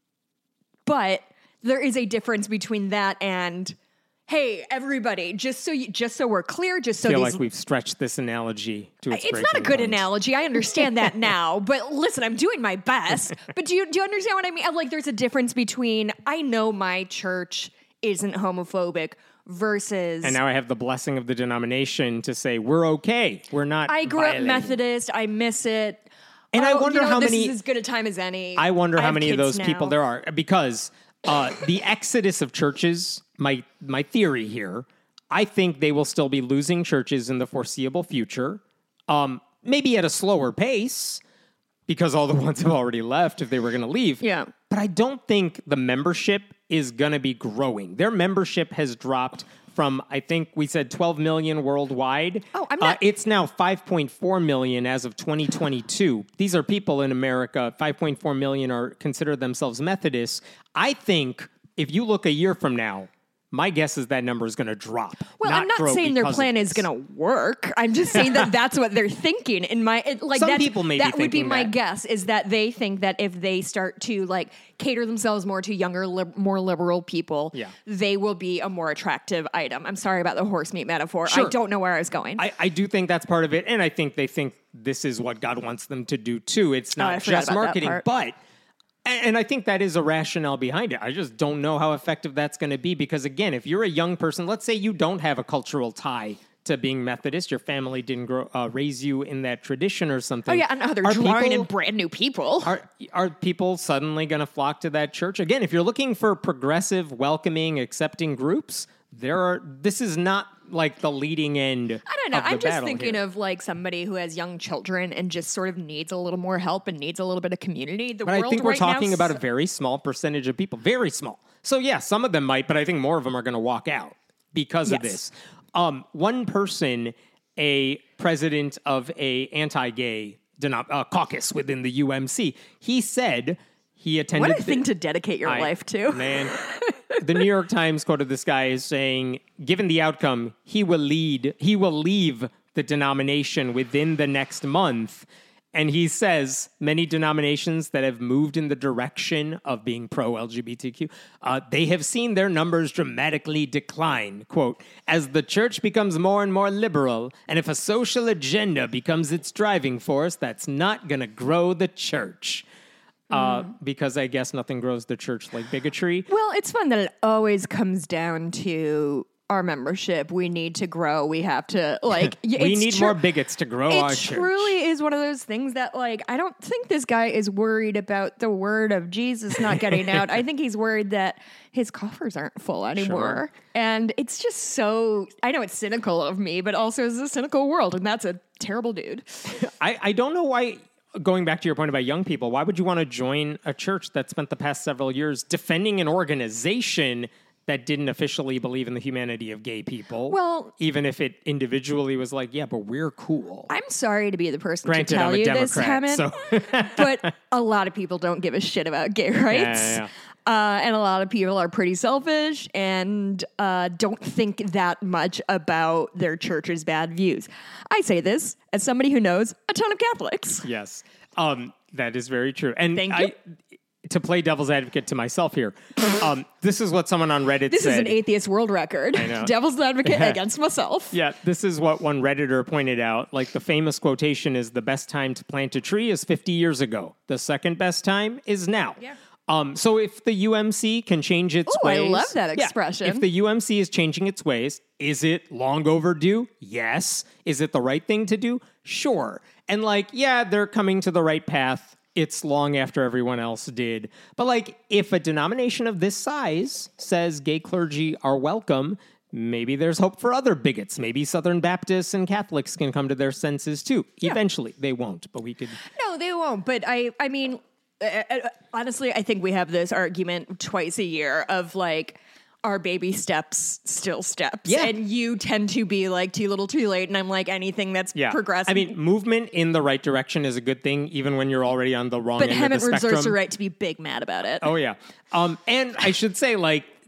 but there is a difference between that and, hey, everybody, just so you, just so we're clear, just so I feel these, like we've stretched this analogy to its it's not a breaking good point. analogy. I understand that now, but listen, I'm doing my best. But do you do you understand what I mean? Like, there's a difference between, I know my church isn't homophobic versus, And now I have the blessing of the denomination to say we're okay. We're not. I grew violating. up Methodist. I miss it. And I Oh, wonder you know, how this many- is as good a time as any. I wonder I how have many of kids those people now. there are, because uh, the exodus of churches, my my theory here, I think they will still be losing churches in the foreseeable future, um, maybe at a slower pace, because all the ones have already left if they were going to leave. Yeah. But I don't think the membership is going to be growing. Their membership has dropped from, I think we said twelve million worldwide. Oh, I'm Uh, not- it's now five point four million as of twenty twenty-two. These are people in America. five point four million are consider themselves Methodists. I think if you look a year from now, my guess is that number is going to drop. Well, I'm not grow saying their because of plan is this. going to work. I'm just saying that that's what they're thinking. In my it, like, Some that's, people may be that would be thinking my that. guess is that they think that if they start to like cater themselves more to younger, lib- more liberal people, Yeah. they will be a more attractive item. I'm sorry about the horse meat metaphor. Sure. I don't know where I was going. I, I do think that's part of it, and I think they think this is what God wants them to do too. It's Oh, I not forgot just about that marketing, part. but and and I think that is a rationale behind it. I just don't know how effective that's going to be because, again, if you're a young person, let's say you don't have a cultural tie to being Methodist, your family didn't grow, uh, raise you in that tradition or something. oh yeah, and how they're Are drawing people- in brand new people. Are are people suddenly going to flock to that church again? If you're looking for progressive, welcoming, accepting groups, there are. This is not like the leading end. I don't know. Of the I'm just battle thinking here. of like somebody who has young children and just sort of needs a little more help and needs a little bit of community. The But world I think we're right now talking s- about a very small percentage of people, very small. So yeah, some of them might, but I think more of them are going to walk out because of Yes. this. Um, one person, a president of a anti-gay denom- uh, caucus within the U M C, he said he attended. What a the- thing to dedicate your I- life to. Man, the New York Times quoted this guy as saying, given the outcome, he will lead, he will leave the denomination within the next month. And he says many denominations that have moved in the direction of being pro-L G B T Q, uh, they have seen their numbers dramatically decline. Quote, as the church becomes more and more liberal, and if a social agenda becomes its driving force, that's not going to grow the church. Uh, because I guess nothing grows the church like bigotry. Well, it's fun that it always comes down to our membership. We need to grow. We have to like. y- We it's need tru- more bigots to grow It our church. truly is one of those things that, like, I don't think this guy is worried about the word of Jesus not getting out. I think he's worried that his coffers aren't full anymore. And it's just so. I know it's cynical of me, but also it's a cynical world, and that's a terrible dude. I, I don't know why, going back to your point about young people, why would you want to join a church that spent the past several years defending an organization that didn't officially believe in the humanity of gay people? Well- even if it individually was like, yeah, but we're cool. I'm sorry to be the person Granted, to tell I'm a you this, Democrat, Hammond, so but a lot of people don't give a shit about gay rights. yeah, yeah. Uh, and a lot of people are pretty selfish and uh, don't think that much about their church's bad views. I say this as somebody who knows a ton of Catholics. Yes, um, that is very true. And Thank I, you. to play devil's advocate to myself here, um, this is what someone on Reddit This said. is an atheist world record. know. Devil's advocate against myself. Yeah, this is what one Redditor pointed out. Like the famous quotation is the best time to plant a tree is fifty years ago. The second best time is now. Yeah. Um, so if the U M C can change its Ooh, I ways. love that Yeah, expression. if the U M C is changing its ways, is it long overdue? Yes. Is it the right thing to do? Sure. And like, yeah, they're coming to the right path. It's long after everyone else did. But like, if a denomination of this size says gay clergy are welcome, maybe there's hope for other bigots. Maybe Southern Baptists and Catholics can come to their senses too. Eventually. They won't, but we could... No, they won't. But I, I mean, uh, uh, honestly, I think we have this argument twice a year of like, are baby steps still steps? Yeah. And you tend to be like too little too late. And I'm like, anything that's Yeah. progressive. I mean, movement in the right direction is a good thing, even when you're already on the wrong but end Hammond of the spectrum. reserves the right to be big mad about it. Oh, yeah. Um, and I should say, like,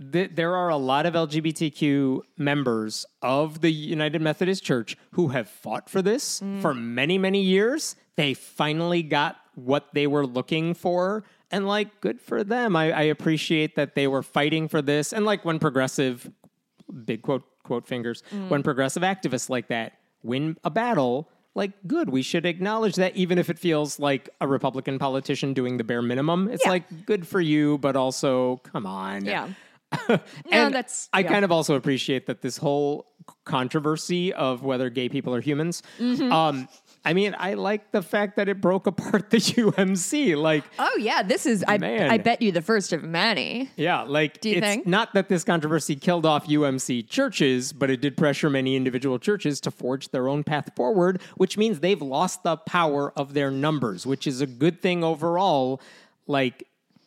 th- there are a lot of L G B T Q members of the United Methodist Church who have fought for this mm. for many, many years. They finally got what they were looking for. And, like, good for them. I, I appreciate that they were fighting for this. And, like, when progressive, big quote, quote fingers, mm. when progressive activists like that win a battle, like, good. We should acknowledge that, even if it feels like a Republican politician doing the bare minimum. It's yeah. like, good for you, but also, come on. Yeah. and no, that's. I yeah. kind of also appreciate that this whole controversy of whether gay people are humans. Mm-hmm. Um, I mean, I like the fact that it broke apart the U M C. Like, oh yeah, this is. I, man. I bet you the first of many. Yeah, like, Do you it's think? not that this controversy killed off U M C churches, but it did pressure many individual churches to forge their own path forward, which means they've lost the power of their numbers, which is a good thing overall. Like,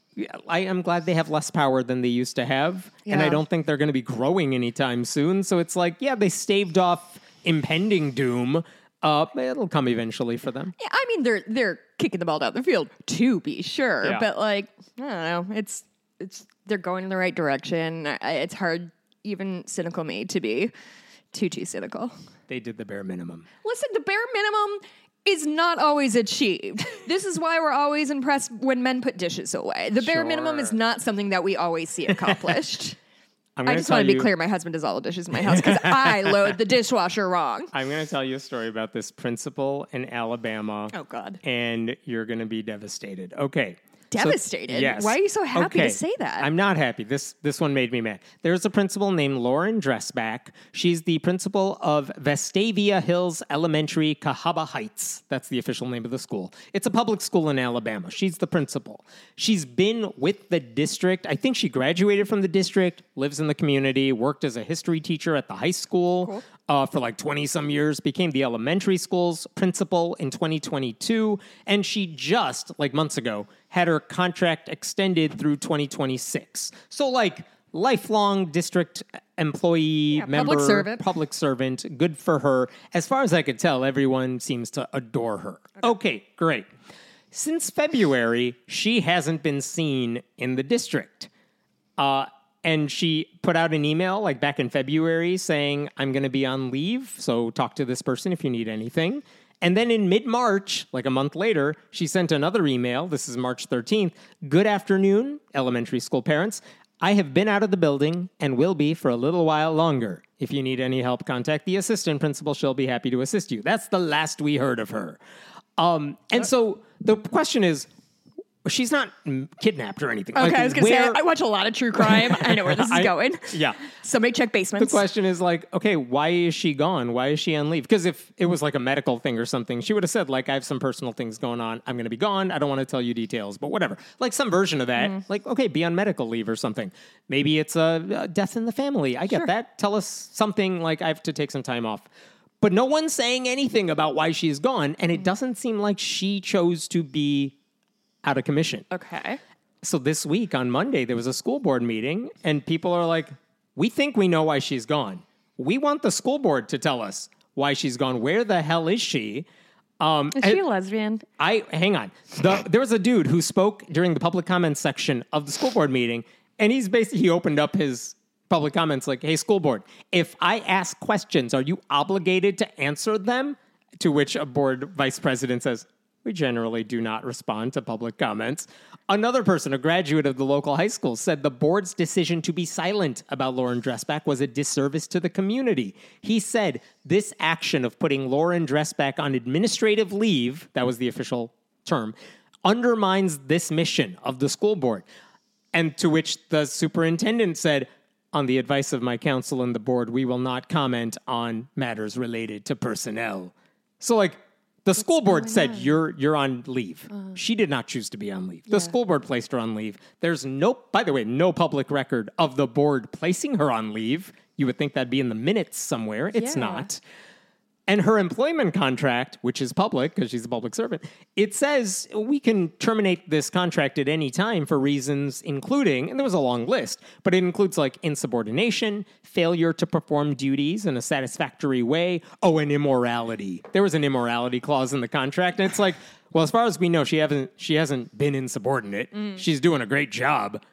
I am glad they have less power than they used to have, yeah. and I don't think they're going to be growing anytime soon. So it's like, yeah, they staved off impending doom. Uh, it'll come eventually for them. Yeah, I mean, they're they're kicking the ball down the field, to be sure. Yeah. But, like, I don't know. It's it's they're going in the right direction. I, it's hard, even cynical me, to be too, too cynical. They did the bare minimum. Listen, the bare minimum is not always achieved. This is why we're always impressed when men put dishes away. The bare Sure. minimum is not something that we always see accomplished. I'm I just want to be clear, my husband does all the dishes in my house because I load the dishwasher wrong. I'm going to tell you a story about this principal in Alabama. Oh, God. And you're going to be devastated. Okay. Devastated? So, yes. Why are you so happy okay. to say that? I'm not happy. This this one made me mad. There's a principal named Lauren Dressback. She's the principal of Vestavia Hills Elementary, Cahaba Heights. That's the official name of the school. It's a public school in Alabama. She's the principal. She's been with the district. I think she graduated from the district, lives in the community, worked as a history teacher at the high school. Cool. Uh, for like twenty-some years, became the elementary school's principal in twenty twenty-two, and she just, like months ago, had her contract extended through twenty twenty-six. So, like, lifelong district employee, yeah, member, public servant. public servant, good for her. As far as I could tell, everyone seems to adore her. Okay, okay great. Since February, she hasn't been seen in the district. Uh, And she put out an email like back in February saying, I'm going to be on leave, so talk to this person if you need anything. And then in mid-March, like a month later, she sent another email. This is March thirteenth. Good afternoon, elementary school parents. I have been out of the building and will be for a little while longer. If you need any help, contact the assistant principal. She'll be happy to assist you. That's the last we heard of her. Um, and so the question is, she's not kidnapped or anything. Okay, like, I was going to where... say, I watch a lot of true crime. I know where this is I, going. Yeah. Somebody check basements. The question is like, okay, why is she gone? Why is she on leave? Because if it was like a medical thing or something, she would have said, like, I have some personal things going on. I'm going to be gone. I don't want to tell you details, but whatever. Like some version of that. Mm. Like, okay, be on medical leave or something. Maybe it's a, a death in the family. I get Sure. that. Tell us something like I have to take some time off. But no one's saying anything about why she's gone. And it doesn't seem like she chose to be out of commission. Okay. So this week on Monday, there was a school board meeting and people are like, we think we know why she's gone. We want the school board to tell us why she's gone. Where the hell is she? Um, is she a lesbian? I hang on. The, there was a dude who spoke during the public comments section of the school board meeting. And he's basically, he opened up his public comments like, hey, school board, if I ask questions, are you obligated to answer them? To which a board vice president says, we generally do not respond to public comments. Another person, a graduate of the local high school, said the board's decision to be silent about Lauren Dressback was a disservice to the community. He said this action of putting Lauren Dressback on administrative leave, that was the official term, undermines this mission of the school board. And to which the superintendent said, on the advice of my counsel and the board, we will not comment on matters related to personnel. So, like, the What's school board said, on? you're you're on leave. Uh, she did not choose to be on leave. Yeah. The school board placed her on leave. There's no, by the way, no public record of the board placing her on leave. You would think that'd be in the minutes somewhere. It's yeah. not. And her employment contract, which is public because she's a public servant, it says we can terminate this contract at any time for reasons including, and there was a long list, but it includes like insubordination, failure to perform duties in a satisfactory way, oh, and immorality. There was an immorality clause in the contract, and it's like, well, as far as we know, she hasn't she hasn't been insubordinate. Mm. She's doing a great job.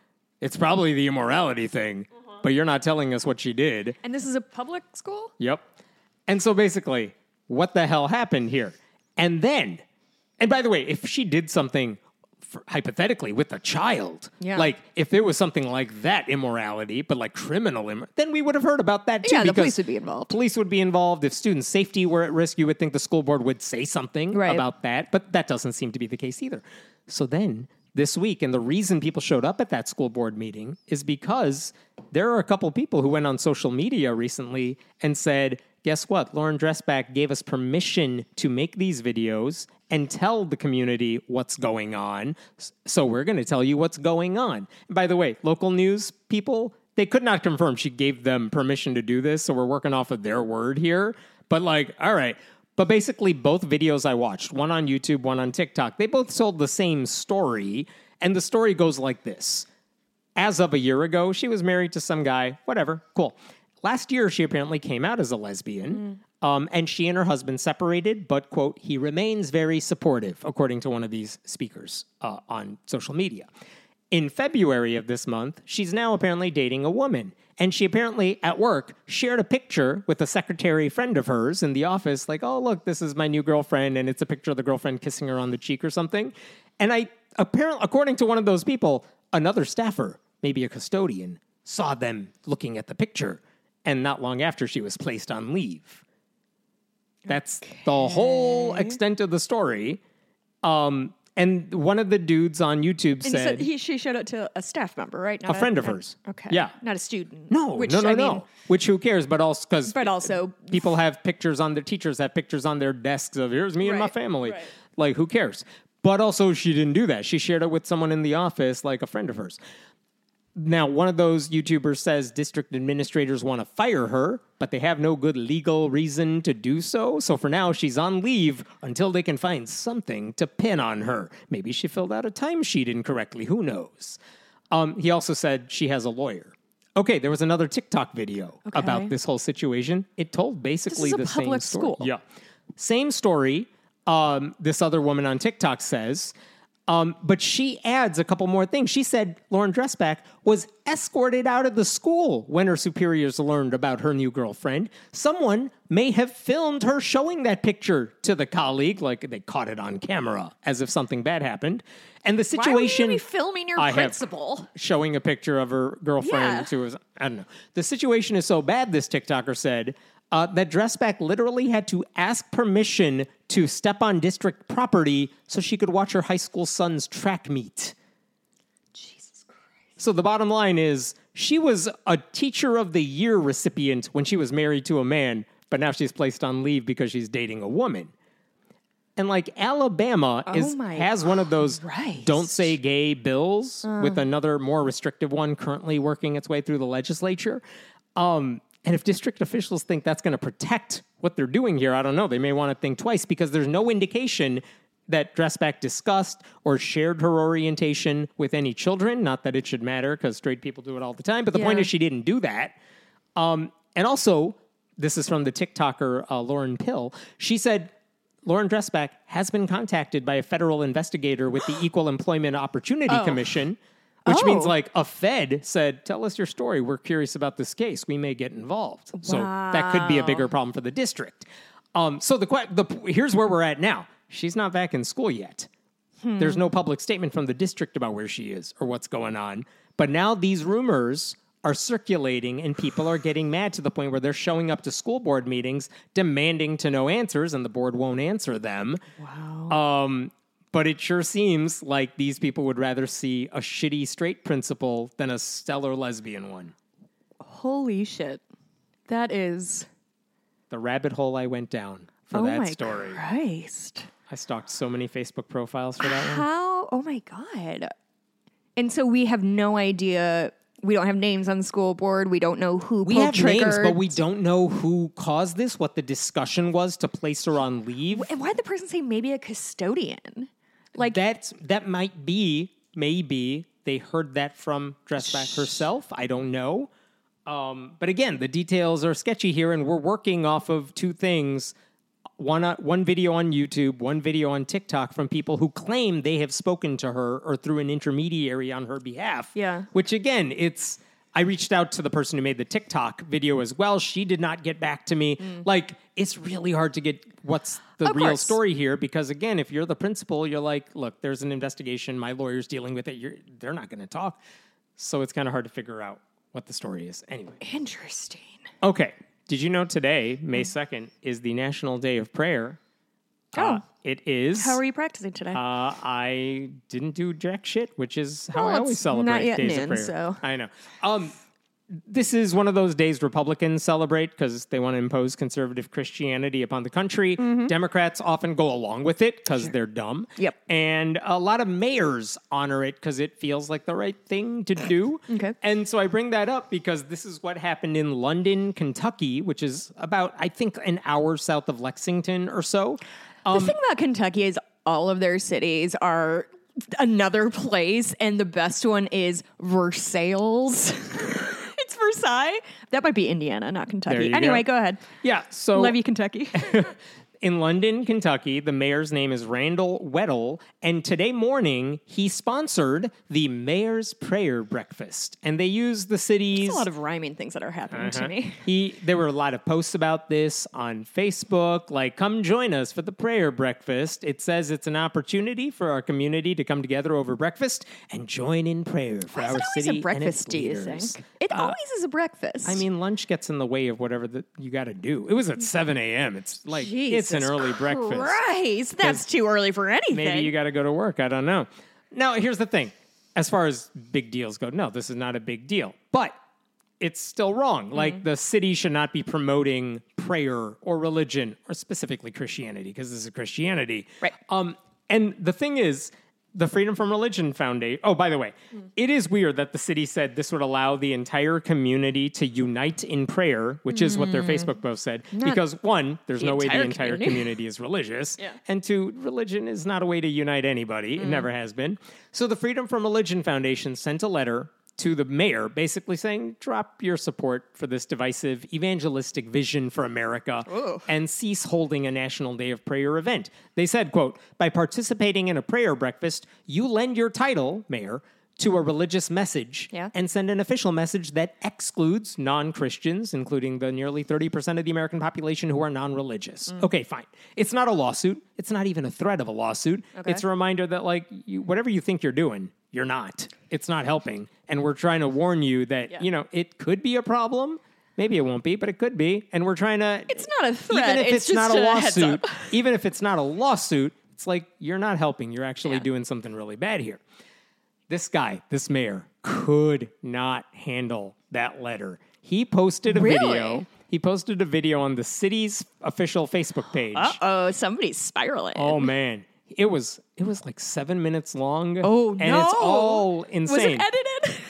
It's probably the immorality thing, uh-huh. but you're not telling us what she did. And this is a public school? Yep. And so basically, what the hell happened here? And then, and by the way, if she did something for, hypothetically with a child, yeah. like if there was something like that immorality, but like criminal, immor- then we would have heard about that too. Yeah, the because police would be involved. Police would be involved. If student safety were at risk, you would think the school board would say something right. about that, but that doesn't seem to be the case either. So then this week, and the reason people showed up at that school board meeting is because there are a couple people who went on social media recently and said, guess what? Lauren Dressback gave us permission to make these videos and tell the community what's going on. So we're going to tell you what's going on. And by the way, local news people, they could not confirm she gave them permission to do this. So we're working off of their word here. But like, all right. But basically, both videos I watched, one on YouTube, one on TikTok, they both told the same story. And the story goes like this. As of a year ago, she was married to some guy. Whatever. Cool. Last year, she apparently came out as a lesbian. Mm. Um, and she and her husband separated. But, quote, he remains very supportive, according to one of these speakers uh, on social media. In February of this month, she's now apparently dating a woman. And she apparently, at work, shared a picture with a secretary friend of hers in the office, like, oh, look, this is my new girlfriend, and it's a picture of the girlfriend kissing her on the cheek or something. And I, apparently, according to one of those people, another staffer, maybe a custodian, saw them looking at the picture, and not long after, she was placed on leave. That's okay. The whole extent of the story. Um... And one of the dudes on YouTube and said... he, he, she showed it to a staff member, right? Not a friend a, of hers. Okay. Yeah. Not a student. No, which, no, no, I no. Mean, which who cares? But also... Cause but also... People have pictures on their... Teachers have pictures on their desks of, here's me right, and my family. Right. Like, who cares? But also, she didn't do that. She shared it with someone in the office, like a friend of hers. Now, one of those YouTubers says district administrators want to fire her, but they have no good legal reason to do so. So for now, she's on leave until they can find something to pin on her. Maybe she filled out a timesheet incorrectly. Who knows? Um, he also said she has a lawyer. Okay, there was another TikTok video okay. about this whole situation. It told basically this is the a same public story. School. Yeah. Same story. Um, this other woman on TikTok says... Um, but she adds a couple more things. She said Lauren Dressback was escorted out of the school when her superiors learned about her new girlfriend. Someone may have filmed her showing that picture to the colleague, like they caught it on camera, as if something bad happened. And the situation... Why would you be filming your I principal? Showing a picture of her girlfriend yeah. to his... I don't know. The situation is so bad, this TikToker said... Uh, that Dressback literally had to ask permission to step on district property so she could watch her high school son's track meet. Jesus Christ. So the bottom line is, she was a Teacher of the Year recipient when she was married to a man, but now she's placed on leave because she's dating a woman. And like Alabama oh is has one of those Christ. Don't Say Gay bills uh. with another more restrictive one currently working its way through the legislature. Um... And if district officials think that's going to protect what they're doing here, I don't know. They may want to think twice because there's no indication that Dressback discussed or shared her orientation with any children. Not that it should matter because straight people do it all the time. But the yeah. point is she didn't do that. Um, and also, this is from the TikToker uh, Lauren Pill. She said Lauren Dressback has been contacted by a federal investigator with the Equal Employment Opportunity oh. Commission. Which oh. means like a Fed said, tell us your story. We're curious about this case. We may get involved. Wow. So that could be a bigger problem for the district. Um, so the, the here's where we're at now. She's not back in school yet. Hmm. There's no public statement from the district about where she is or what's going on. But now these rumors are circulating and people are getting mad to the point where they're showing up to school board meetings demanding to know answers and the board won't answer them. Wow. Um, But it sure seems like these people would rather see a shitty straight principal than a stellar lesbian one. Holy shit. That is... The rabbit hole I went down for oh that story. Oh my Christ. I stalked so many Facebook profiles for that How? one. How? Oh my God. And so we have no idea... We don't have names on the school board. We don't know who we pulled have trigger. names, but we don't know who caused this, what the discussion was to place her on leave. And why did the person say maybe a custodian? Like That's, that might be, maybe, they heard that from Dressback herself. I don't know. Um, but again, the details are sketchy here, and we're working off of two things. one uh, one video on YouTube, one video on TikTok from people who claim they have spoken to her or through an intermediary on her behalf. Yeah. Which again, it's I reached out to the person who made the TikTok video as well. She did not get back to me. Mm. Like, it's really hard to get what's the of real course. story here because, again, if you're the principal, you're like, look, there's an investigation. My lawyer's dealing with it. You're, they're not going to talk. So it's kind of hard to figure out what the story is. Anyway. Interesting. Okay. Did you know today, May second, is the National Day of Prayer? Oh. Uh, it is. How are you practicing today? Uh, I didn't do jack shit, which is how Well, I always it's celebrate not yet days noon, of prayer. so. I know. Um, this is one of those days Republicans celebrate because they want to impose conservative Christianity upon the country. Mm-hmm. Democrats often go along with it because they're dumb. Yep. And a lot of mayors honor it because it feels like the right thing to do. Okay. And so I bring that up because this is what happened in London, Kentucky, which is about, I think, an hour south of Lexington or so. Um, the thing about Kentucky is all of their cities are another place, and the best one is Versailles. It's Versailles. That might be Indiana, not There Kentucky. you Anyway, go. go ahead. yeah, so Love you, Kentucky. in London, Kentucky, the mayor's name is Randall Weddle, and today morning he sponsored the Mayor's Prayer Breakfast, and they used the city's. There's a lot of rhyming things that are happening Uh-huh. to me. He, there were a lot of posts about this on Facebook, like, come join us for the prayer breakfast. It says it's an opportunity for our community to come together over breakfast and join in prayer for Why is our it always city a breakfast, and do its you leaders. think? It always is a breakfast. I mean, lunch gets in the way of whatever the, you got to do. It was at seven a.m. It's like, it's an Jesus early breakfast. Christ, that's too early for anything. Maybe you got to go to work. I don't know. Now, here's the thing. As far as big deals go, no, this is not a big deal. But it's still wrong. Mm-hmm. Like, the city should not be promoting prayer or religion, or specifically Christianity, because this is Christianity. Right. Um, and the thing is, the Freedom from Religion Foundation. Oh, by the way, mm. it is weird that the city said this would allow the entire community to unite in prayer, which mm. is what their Facebook post said. Not because one, there's the no way the entire entire community. community is religious. Yeah. And two, religion is not a way to unite anybody. Mm. It never has been. So the Freedom from Religion Foundation sent a letter to the mayor, basically saying, drop your support for this divisive evangelistic vision for America Ooh. and cease holding a National Day of Prayer event. They said, quote, by participating in a prayer breakfast, you lend your title, mayor, to a religious message Yeah. and send an official message that excludes non-Christians, including the nearly thirty percent of the American population who are non-religious. Mm. Okay, fine. It's not a lawsuit. It's not even a threat of a lawsuit. Okay. It's a reminder that, like, you, whatever you think you're doing, you're not. It's not helping. And we're trying to warn you that, Yeah. you know, it could be a problem. Maybe it won't be, but it could be. And we're trying to... It's not a threat. Even if It's it's, just not a a heads lawsuit, up. even if it's not a lawsuit, it's like, you're not helping. You're actually Yeah. doing something really bad here. This guy, this mayor, could not handle that letter. He posted a Really? video. He posted a video on the city's official Facebook page. Uh-oh, somebody's spiraling. Oh man, it was it was like seven minutes long. Oh, and no. it's all insane. Was it edited?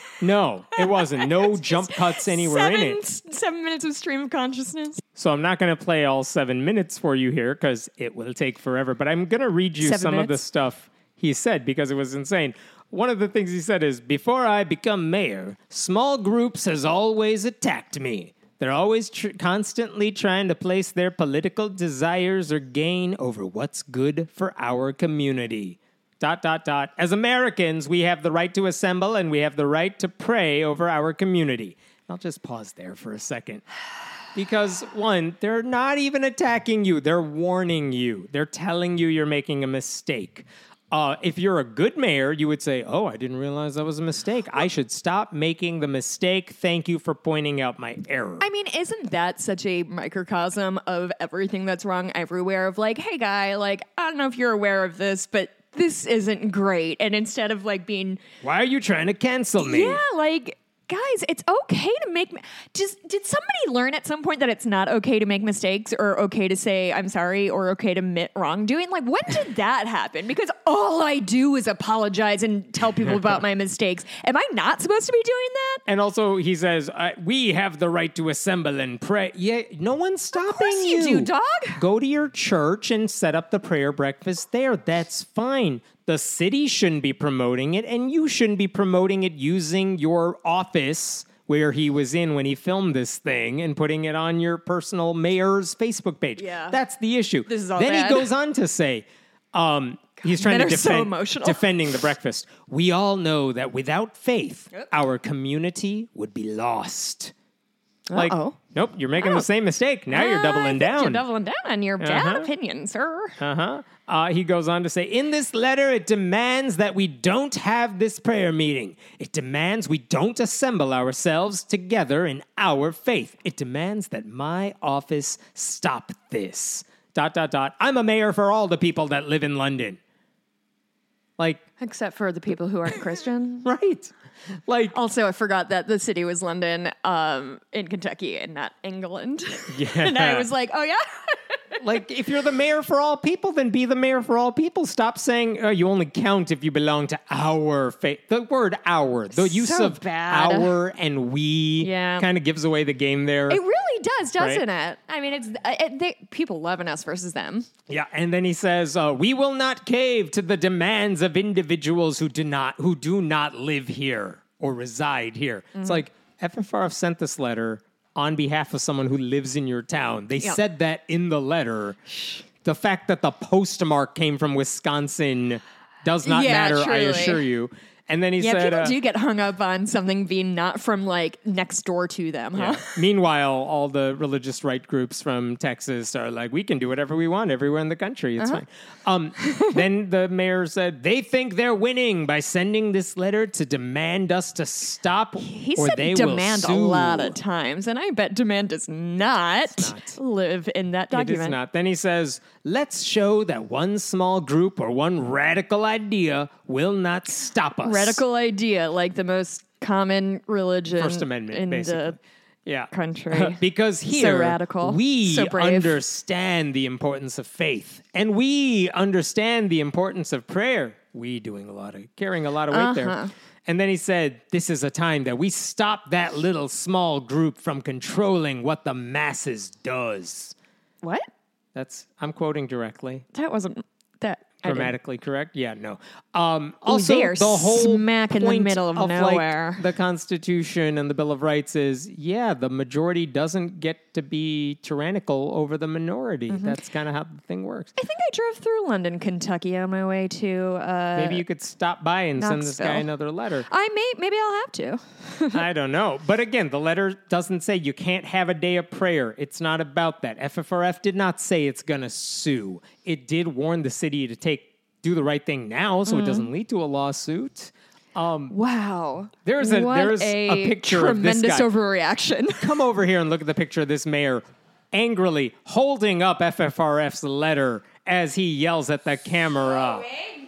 No, it wasn't. No jump cuts anywhere seven, in it. Seven minutes of stream of consciousness. So I'm not going to play all seven minutes for you here because it will take forever. But I'm going to read you Seven some of the minutes? stuff he said because it was insane. One of the things he said is, before I become mayor, small groups has always attacked me. They're always tr- constantly trying to place their political desires or gain over what's good for our community. Dot, dot, dot. As Americans, we have the right to assemble and we have the right to pray over our community. I'll just pause there for a second. Because, one, they're not even attacking you. They're warning you. They're telling you you're making a mistake. Uh, if you're a good mayor, you would say, oh, I didn't realize that was a mistake. I should stop making the mistake. Thank you for pointing out my error. I mean, isn't that such a microcosm of everything that's wrong everywhere? Of like, hey, guy, like, I don't know if you're aware of this, but this isn't great. And instead of like being, Why are you trying to cancel me? yeah, like, guys, it's okay to make. Just did somebody learn at some point that it's not okay to make mistakes, or okay to say I'm sorry, or okay to admit wrongdoing? Like, when did that happen? Because all I do is apologize and tell people about my mistakes. Am I not supposed to be doing that? And also, he says, uh, we have the right to assemble and pray. Yeah, no one's stopping course you do, dog. Go to your church and set up the prayer breakfast there. That's fine. The city shouldn't be promoting it, and you shouldn't be promoting it using your office, where he was in when he filmed this thing and putting it on your personal mayor's Facebook page. Yeah. That's the issue. This is all then bad. he goes on to say, um, he's trying men to are so defend, emotional. defending the breakfast. We all know that without faith, Yep. our community would be lost. Like, Uh-oh. nope, you're making Oh. the same mistake. Now you're I doubling think down. You're doubling down on your Uh-huh. bad opinion, sir. Uh-huh. Uh, he goes on to say, in this letter, it demands that we don't have this prayer meeting. It demands we don't assemble ourselves together in our faith. It demands that my office stop this. Dot, dot, dot. I'm a mayor for all the people that live in London. Like, Except for the people who aren't Christian. right. Like, Also, I forgot that the city was London um, in Kentucky and not England. yeah. And I was like, oh, yeah? Like, if you're the mayor for all people, then be the mayor for all people. Stop saying oh, you only count if you belong to our faith. The word our, the use So of bad. our and we Yeah. kind of gives away the game there. It really does, doesn't Right? it? I mean, it's uh, it, they, people loving us versus them. Yeah, and then he says, uh, "We will not cave to the demands of individuals who do not who do not live here or reside here." Mm-hmm. It's like F F R F sent this letter on behalf of someone who lives in your town. They Yeah. said that in the letter. The fact that the postmark came from Wisconsin does not Yeah, matter, I truly. assure you. And then he Yeah, said, people uh, do get hung up on something being not from like next door to them, huh? Yeah. Meanwhile, all the religious right groups from Texas are like, we can do whatever we want everywhere in the country. It's Uh-huh. fine. Um, then the mayor said, they think they're winning by sending this letter to demand us to stop He or said they demand will a sue. lot of times, and I bet demand does not, not. live in that It document. is not. Then he says, let's show that one small group or one radical idea will not stop us. Radical idea, like the most common religion First Amendment, in basically. the Yeah. country. Because here, radical, we so brave. understand the importance of faith, and we understand the importance of prayer. We doing a lot of, carrying a lot of weight Uh-huh. there. And then he said, this is a time that we stop that little small group from controlling what the masses does. What? That's, I'm quoting directly. That wasn't that. I didn't- Grammatically correct? Yeah, no. Um, also, they are the whole smack in the point middle of like, nowhere. the Constitution and the Bill of Rights is, yeah, the majority doesn't get to be tyrannical over the minority. Mm-hmm. That's kind of how the thing works. I think I drove through London, Kentucky on my way to. Uh, Maybe you could stop by and send this guy Knoxville. another letter. I may. Maybe I'll have to. I don't know. But again, the letter doesn't say you can't have a day of prayer. It's not about that. F F R F did not say it's going to sue. It did warn the city to take do the right thing now so Mm-hmm. it doesn't lead to a lawsuit. Wow. There's a- What there's a a picture of this tremendous guy. overreaction. Come over here and look at the picture of this mayor angrily holding up F F R F's letter as he yells at the camera.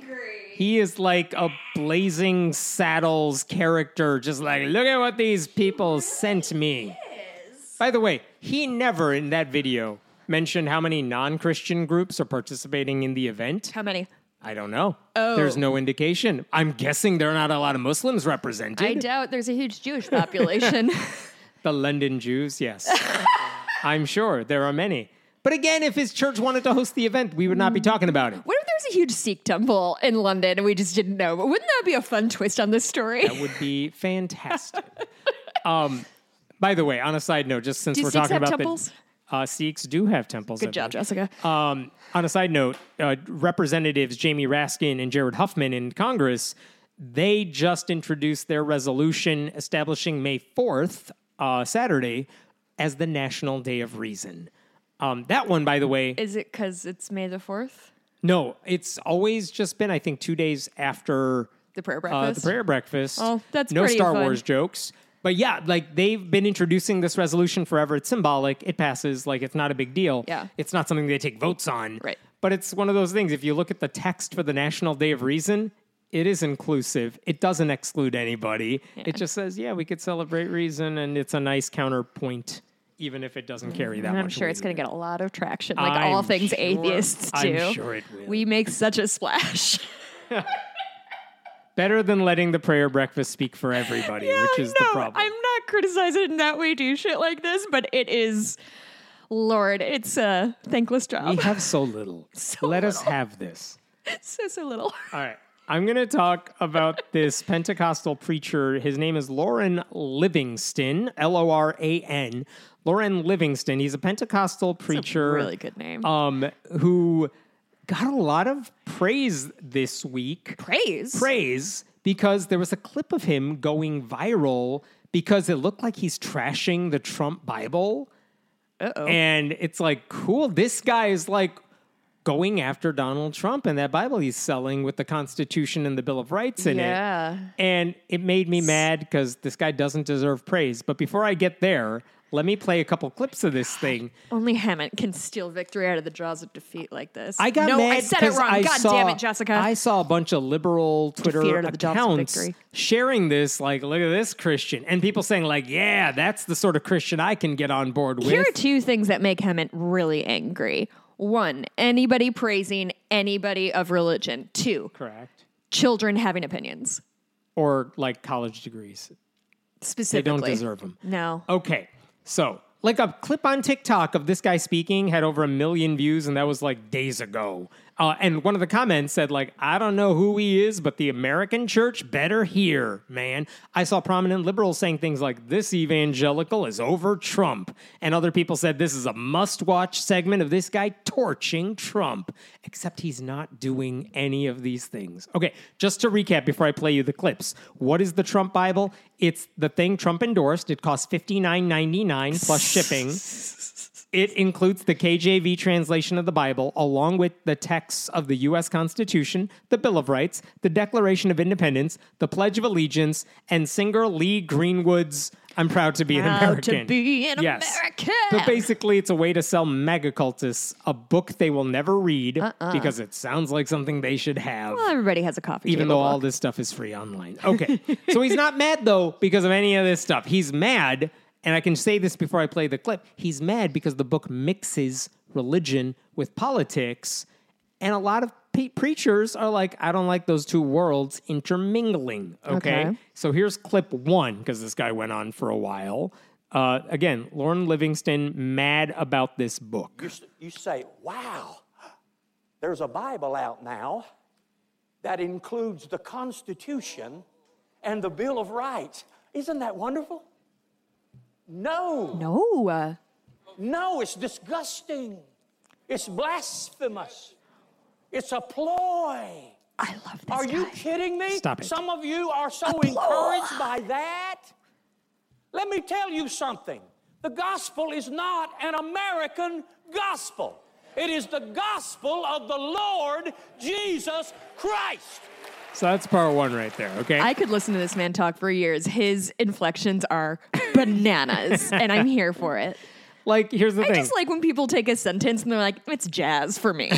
He is like a Blazing Saddles character, just like, look at what these people sent me. By the way, he never in that video mentioned how many non-Christian groups are participating in the event. How many? I don't know. Oh. There's no indication. I'm guessing there are not a lot of Muslims represented. I doubt there's a huge Jewish population. The London Jews, yes. I'm sure there are many. But again, if his church wanted to host the event, we would not be talking about it. What if there's a huge Sikh temple in London and we just didn't know? But wouldn't that be a fun twist on this story? That would be fantastic. um, by the way, on a side note, just since Do we're Sikhs talking have about temples? the uh, Sikhs do have temples. I Good job, believe. Jessica. Um, on a side note, uh, Representatives Jamie Raskin and Jared Huffman in Congress, they just introduced their resolution establishing May fourth, uh, Saturday, as the National Day of Reason. Um, that one, by the way, Is it because it's May the fourth? no, it's always just been, I think, two days after The prayer uh, breakfast? the prayer breakfast. Oh, that's no pretty Star fun. Wars jokes. But yeah, like they've been introducing this resolution forever. It's symbolic. It passes. Like it's not a big deal. Yeah. It's not something they take votes on. Right. But it's one of those things. If you look at the text for the National Day of Reason, it is inclusive. It doesn't exclude anybody. It just says, yeah, we could celebrate reason, and it's a nice counterpoint, even if it doesn't carry that And much. I'm sure it's weight. going to get a lot of traction, like I'm all things sure- atheists do. I'm sure it will. We make such a splash. Better than letting the prayer breakfast speak for everybody, which is the No, problem. I'm not criticizing in that we do shit like this, but it is, Lord, it's a thankless job. We have so little. So Let us little. have this. so, so little. All right. I'm going to talk about this Pentecostal preacher. His name is Loren Livingston, L O R A N. Loren Livingston. He's a Pentecostal preacher. That's a really good name. Um, who got a lot of praise this week. Praise? Praise, because there was a clip of him going viral because it looked like he's trashing the Trump Bible. Uh-oh. And it's like, cool, this guy is like going after Donald Trump and that Bible he's selling with the Constitution and the Bill of Rights in Yeah. it. And it made me mad because this guy doesn't deserve praise. But before I get there, let me play a couple clips of this thing. Only Hammett can steal victory out of the jaws of defeat like this. I got no, mad I said it 'cause wrong. I God saw, damn it, Jessica. I saw a bunch of liberal Twitter Defeat out of the jaws of accounts victory. sharing this, like, look at this Christian. And people saying, like, yeah, that's the sort of Christian I can get on board with. Here are two things that make Hammett really angry. One, anybody praising anybody of religion. Two, Correct. children having opinions. Or, like, college degrees. Specifically. They don't deserve them. No. Okay, so like a clip on TikTok of this guy speaking had over a million views, and that was like days ago. Uh, and one of the comments said, like, I don't know who he is, but the American church better hear, man. I saw prominent liberals saying things like, this evangelical is over Trump. And other people said, this is a must-watch segment of this guy torching Trump. Except he's not doing any of these things. Okay, just to recap before I play you the clips. What is the Trump Bible? It's the thing Trump endorsed. It costs fifty-nine ninety-nine plus shipping. It includes the K J V translation of the Bible, along with the texts of the U S Constitution, the Bill of Rights, the Declaration of Independence, the Pledge of Allegiance, and singer Lee Greenwood's I'm Proud to Be an Proud American. to be an yes. American. But basically, it's a way to sell megacultists a book they will never read Uh-uh. because it sounds like something they should have. Well, everybody has a coffee Even table though all book. this stuff is free online. Okay. So he's not mad, though, because of any of this stuff. He's mad, and I can say this before I play the clip. He's mad because the book mixes religion with politics, and a lot of pe- preachers are like, I don't like those two worlds intermingling. Okay. Okay. So here's clip one, because this guy went on for a while. Uh, again, Loren Livingston mad about this book. You, s- you say, wow, there's a Bible out now that includes the Constitution and the Bill of Rights. Isn't that wonderful? No. No. Uh, No, it's disgusting. It's blasphemous. It's a ploy. I love this Are guy. you kidding me? Stop it. Some of you are so encouraged by that. Let me tell you something. The gospel is not an American gospel. It is the gospel of the Lord Jesus Christ. So that's part one right there, okay? I could listen to this man talk for years. His inflections are bananas, and I'm here for it. like, here's the I thing. just like when people take a sentence and they're like, it's jazz for me.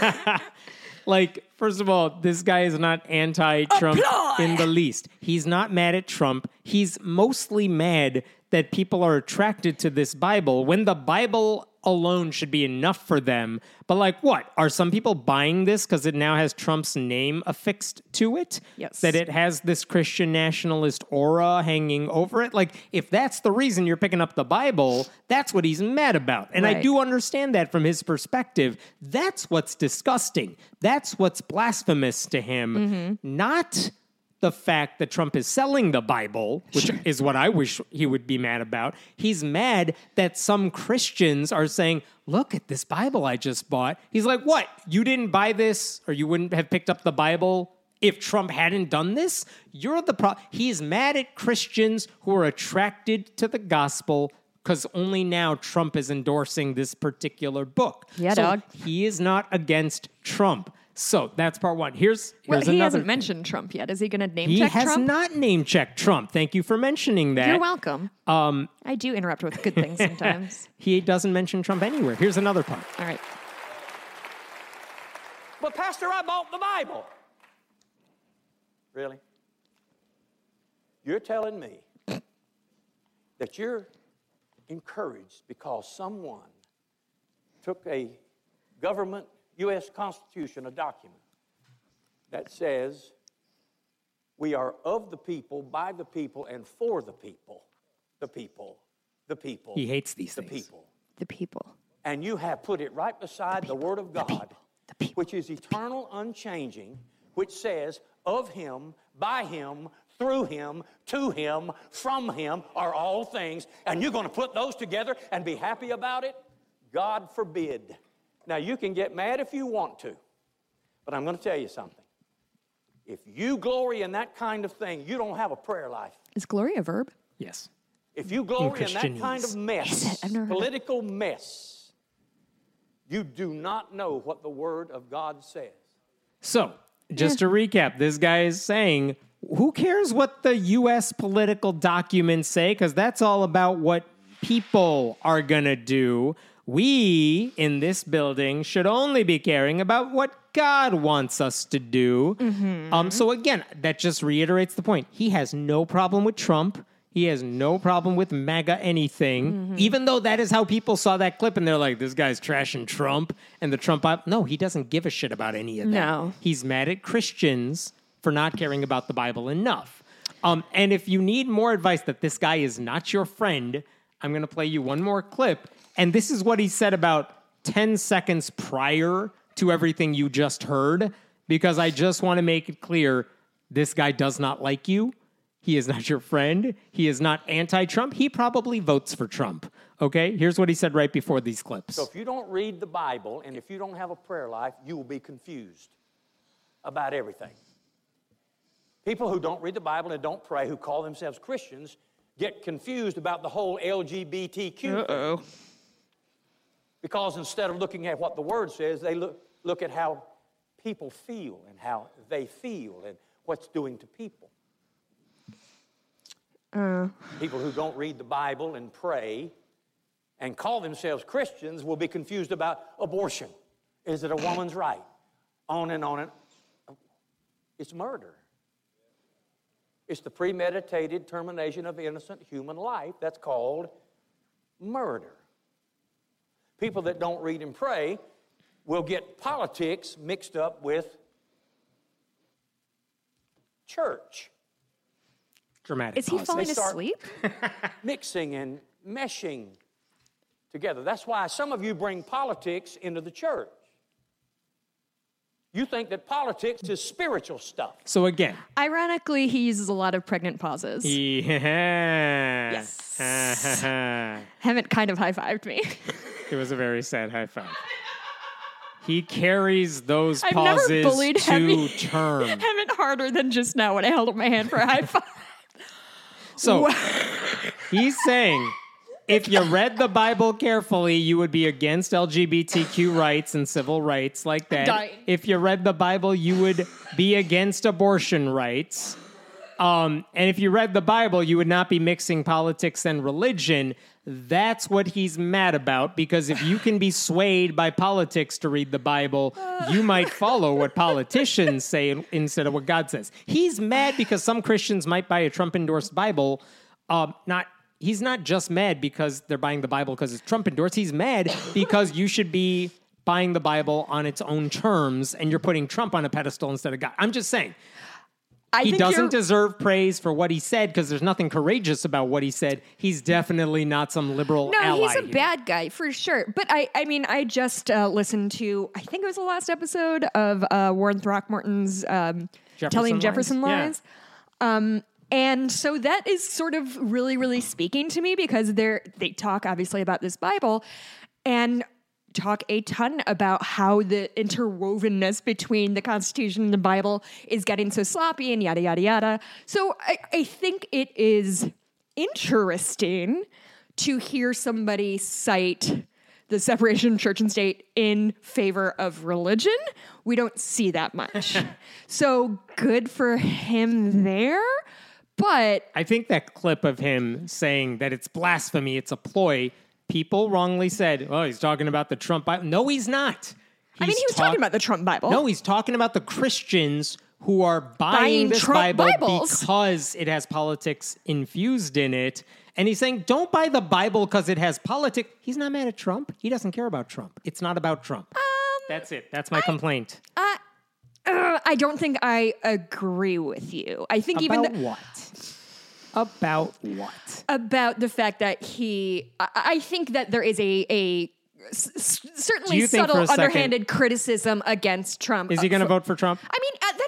Like, first of all, this guy is not anti-Trump Apply! in the least. He's not mad at Trump. He's mostly mad that people are attracted to this Bible when the Bible alone should be enough for them. But like, what? Are some people buying this because it now has Trump's name affixed to it? Yes. That it has this Christian nationalist aura hanging over it? Like, if that's the reason you're picking up the Bible, that's what he's mad about. And I Right. do understand that from his perspective. That's what's disgusting. That's what's blasphemous to him. Mm-hmm. Not the fact that Trump is selling the Bible, which is what I wish he would be mad about. He's mad that some Christians are saying, look at this Bible I just bought. He's like, what? You didn't buy this, or you wouldn't have picked up the Bible if Trump hadn't done this? You're the pro. He's mad at Christians who are attracted to the gospel because only now Trump is endorsing this particular book. Yeah, so dog. He is not against Trump. So that's part one. Here's, here's Well, he another hasn't thing. mentioned Trump yet. Is he going to name He check has Trump? not name checked Trump. Thank you for mentioning that. You're welcome. Um, I do interrupt with good things sometimes. He doesn't mention Trump anywhere. Here's another part. All right. But Pastor, I bought the Bible. Really? You're telling me that you're encouraged because someone took a government U S Constitution, a document that says we are of the people, by the people, and for the people. The people. The people. He hates these the things. people. The people. And you have put it right beside the, Word of God, the people, which is eternal, unchanging, which says, of him, by him, through him, to him, from him are all things, and you're going to put those together and be happy about it? God forbid. Now, you can get mad if you want to, but I'm going to tell you something. If you glory in that kind of thing, you don't have a prayer life. Is glory a verb? Yes. If you glory in, in that kind of mess, I've never heard political mess, you do not know what the Word of God says. So, just to recap, this guy is saying, who cares what the U S political documents say? Because that's all about what people are going to do. We, in this building, should only be caring about what God wants us to do. Mm-hmm. Um, so again, that just reiterates the point. He has no problem with Trump. He has no problem with MAGA anything, mm-hmm. even though that is how people saw that clip and they're like, this guy's trashing Trump and the Trump... Op-. No, he doesn't give a shit about any of that. No. He's mad at Christians for not caring about the Bible enough. Um, and if you need more advice that this guy is not your friend, I'm going to play you one more clip. And this is what he said about ten seconds prior to everything you just heard, because I just want to make it clear, this guy does not like you. He is not your friend. He is not anti-Trump. He probably votes for Trump. Okay? Here's what he said right before these clips. So if you don't read the Bible and if you don't have a prayer life, you will be confused about everything. People who don't read the Bible and don't pray, who call themselves Christians, get confused about the whole L G B T Q Uh-oh. thing. Because instead of looking at what the Word says, they look, look at how people feel and how they feel and what's doing to people. Uh. People who don't read the Bible and pray and call themselves Christians will be confused about abortion. Is it a woman's right? On and on and on. It's murder. It's the premeditated termination of innocent human life. That's called murder. People that don't read and pray will get politics mixed up with church. Dramatic. Is he pause. falling They start- asleep? Mixing and meshing together. That's why some of you bring politics into the church. You think that politics is spiritual stuff. So again. Ironically, he uses a lot of pregnant pauses. Yeah. Yes. Haven't kind of high-fived me. It was a very sad high five. He carries those I've pauses never bullied to heavy, term. Haven't harder than just now when I held up my hand for a high five. So he's saying, if you read the Bible carefully, you would be against L G B T Q rights and civil rights like that. Dying. If you read the Bible, you would be against abortion rights. Um, and if you read the Bible, you would not be mixing politics and religion. That's what he's mad about, because if you can be swayed by politics to read the Bible, you might follow what politicians say instead of what God says. He's mad because some Christians might buy a Trump-endorsed Bible. Uh, not He's not just mad because they're buying the Bible because it's Trump-endorsed. He's mad because you should be buying the Bible on its own terms, and you're putting Trump on a pedestal instead of God. I'm just saying. I He think doesn't you're- deserve praise for what he said because there's nothing courageous about what he said. He's definitely not some liberal No, ally he's a here. bad guy for sure. But I, I mean, I just uh, listened to, I think it was the last episode of uh, Warren Throckmorton's um, Jefferson Telling Lines? Jefferson Yeah. Lies. Um, and so that is sort of really, really speaking to me because they're they talk obviously about this Bible and talk a ton about how the interwovenness between the Constitution and the Bible is getting so sloppy and yada, yada, yada. So I, I think it is interesting to hear somebody cite the separation of church and state in favor of religion. We don't see that much. So good for him there. But I think that clip of him saying that it's blasphemy, it's a ploy, people wrongly said, oh, he's talking about the Trump Bible. No, he's not. I mean, he was talk- talking about the Trump Bible. No, he's talking about the Christians who are buying, Buying this Trump Bible Bibles. because it has politics infused in it. And he's saying, don't buy the Bible because it has politics. He's not mad at Trump. He doesn't care about Trump. It's not about Trump. Um, That's it. That's my complaint. Uh, uh, I don't think I agree with you. I think even About th- what? About what? about the fact that he, I, I think that there is a, a s- s- Do certainly you think for subtle, a second- underhanded criticism against Trump. Is he Uh, going to for- vote for Trump? I mean, uh, that's not the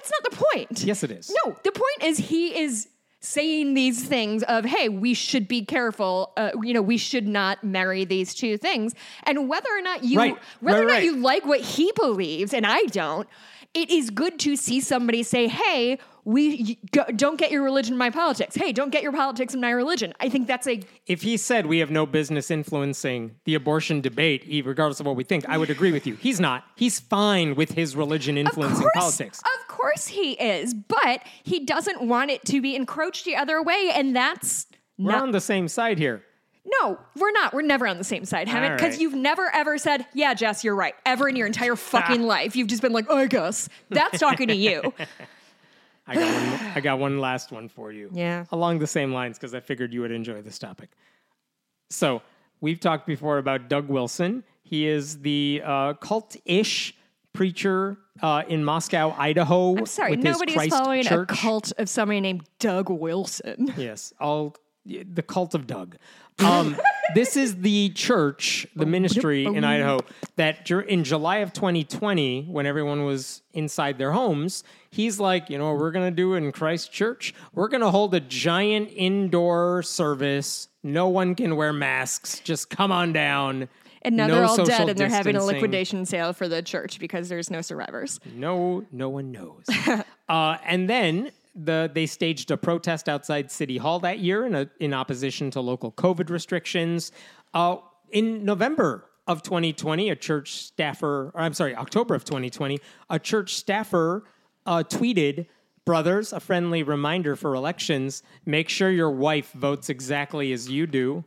point. Yes, it is. No, the point is he is saying these things of, hey, we should be careful. Uh, you know, we should not marry these two things. And whether or not you, Right. whether Right, or not right. you like what he believes, and I don't, it is good to see somebody say, hey, we go, don't get your religion in my politics. Hey, don't get your politics in my religion. I think that's a... If he said we have no business influencing the abortion debate, e- regardless of what we think, I would agree with you. He's not. He's fine with his religion influencing course, politics. Of course he is, but he doesn't want it to be encroached the other way, and that's We're not... on the same side here. No, we're not. We're never on the same side, Hammond, All because right. you've never ever said, yeah, Jess, you're right. Ever in your entire fucking life. You've just been like, I guess. That's talking to you. I got one. I got one last one for you. Yeah. Along the same lines, because I figured you would enjoy this topic. So we've talked before about Doug Wilson. He is the uh, cult-ish preacher uh, in Moscow, Idaho. I'm sorry, with his nobody's Christ following Church. a cult of somebody named Doug Wilson. Yes, all the cult of Doug. Um, this is the church, the ministry in Idaho that dur- in July of twenty twenty, when everyone was inside their homes, he's like, you know what we're going to do in Christ Church? We're going to hold a giant indoor service. No one can wear masks. Just come on down. And now No they're all social dead and they're having a distancing. liquidation sale for the church because there's no survivors. No, no one knows. uh, and then the they staged a protest outside City Hall that year in a, in opposition to local COVID restrictions. Uh, in November of twenty twenty, a church staffer, or I'm sorry, October of twenty twenty, a church staffer uh, tweeted, "Brothers, a friendly reminder for elections: make sure your wife votes exactly as you do."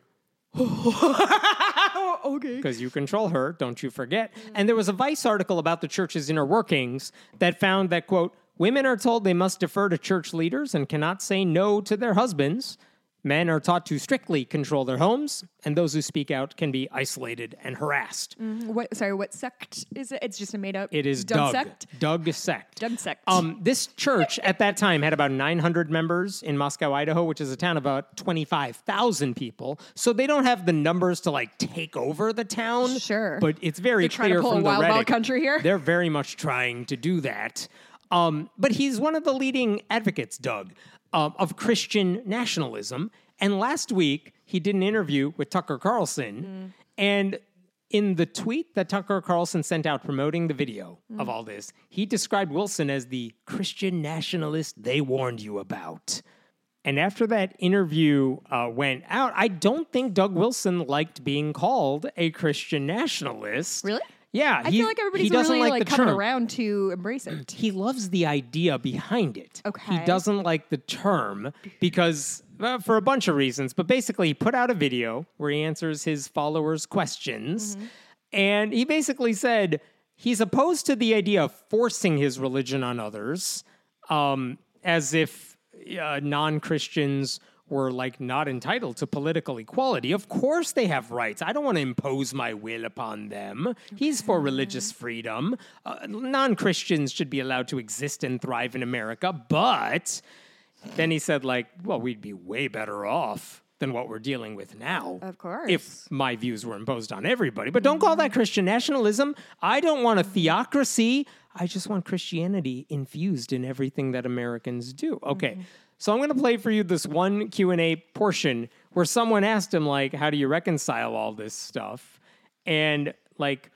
Okay. Because you control her, don't you forget. And there was a Vice article about the church's inner workings that found that, quote, women are told they must defer to church leaders and cannot say no to their husbands. Men are taught to strictly control their homes, and those who speak out can be isolated and harassed. What? Sorry, what sect is it? It's just a made up. It is Doug Doug. sect. Doug sect. Doug sect. Um, this church at that time had about nine hundred members in Moscow, Idaho, which is a town of about twenty-five thousand people. So they don't have the numbers to like take over the town. Sure. But it's very They're trying to clear pull from a the Wild Reddit. Wild Country here? They're very much trying to do that. Um, but he's one of the leading advocates, Doug, um, of Christian nationalism. And last week, he did an interview with Tucker Carlson. Mm. And in the tweet that Tucker Carlson sent out promoting the video mm. of all this, he described Wilson as the Christian nationalist they warned you about. And after that interview uh, went out, I don't think Doug Wilson liked being called a Christian nationalist. Really? Yeah. I he, feel like he everybody's doesn't really like like the coming term. around to embrace it. He loves the idea behind it. Okay. He doesn't like the term because, uh, for a bunch of reasons, but basically he put out a video where he answers his followers' questions. Mm-hmm. And he basically said he's opposed to the idea of forcing his religion on others, um, as if uh, non-Christians were like not entitled to political equality. Of course they have rights. I don't want to impose my will upon them. He's for religious freedom. Uh, non-Christians should be allowed to exist and thrive in America. But then he said like, well, we'd be way better off than what we're dealing with now. Of course. If my views were imposed on everybody. But don't call that Christian nationalism. I don't want a theocracy. I just want Christianity infused in everything that Americans do. Okay. Mm-hmm. So I'm going to play for you this one Q and A portion where someone asked him, like, how do you reconcile all this stuff? And, like,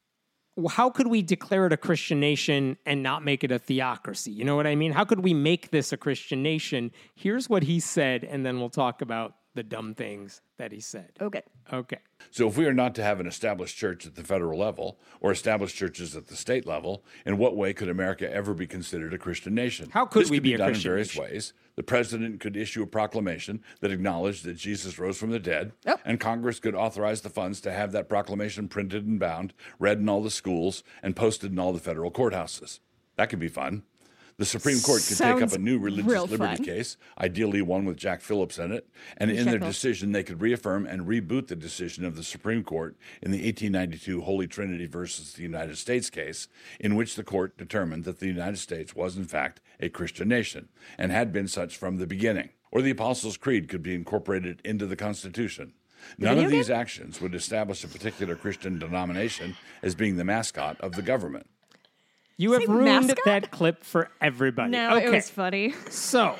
how could we declare it a Christian nation and not make it a theocracy? You know what I mean? How could we make this a Christian nation? Here's what he said, and then we'll talk about the dumb things that he said. Okay. Okay. So if we are not to have an established church at the federal level or established churches at the state level, in what way could America ever be considered a Christian nation? How could this we could be be, a done Christian in various nation? ways. The president could issue a proclamation that acknowledged that Jesus rose from the dead, Yep. and Congress could authorize the funds to have that proclamation printed and bound, read in all the schools, and posted in all the federal courthouses. That could be fun. The Supreme Court could take up Sounds a new religious real liberty fun. case, ideally one with Jack Phillips in it, and in Jack their Phillips. decision they could reaffirm and reboot the decision of the Supreme Court in the eighteen ninety-two Holy Trinity versus the United States case, in which the court determined that the United States was in fact a Christian nation and had been such from the beginning. Or the Apostles' Creed could be incorporated into the Constitution. None video of these game? actions would establish a particular Christian denomination as being the mascot of the government. You have Say ruined mascot? that clip for everybody. No, okay. it was funny. So,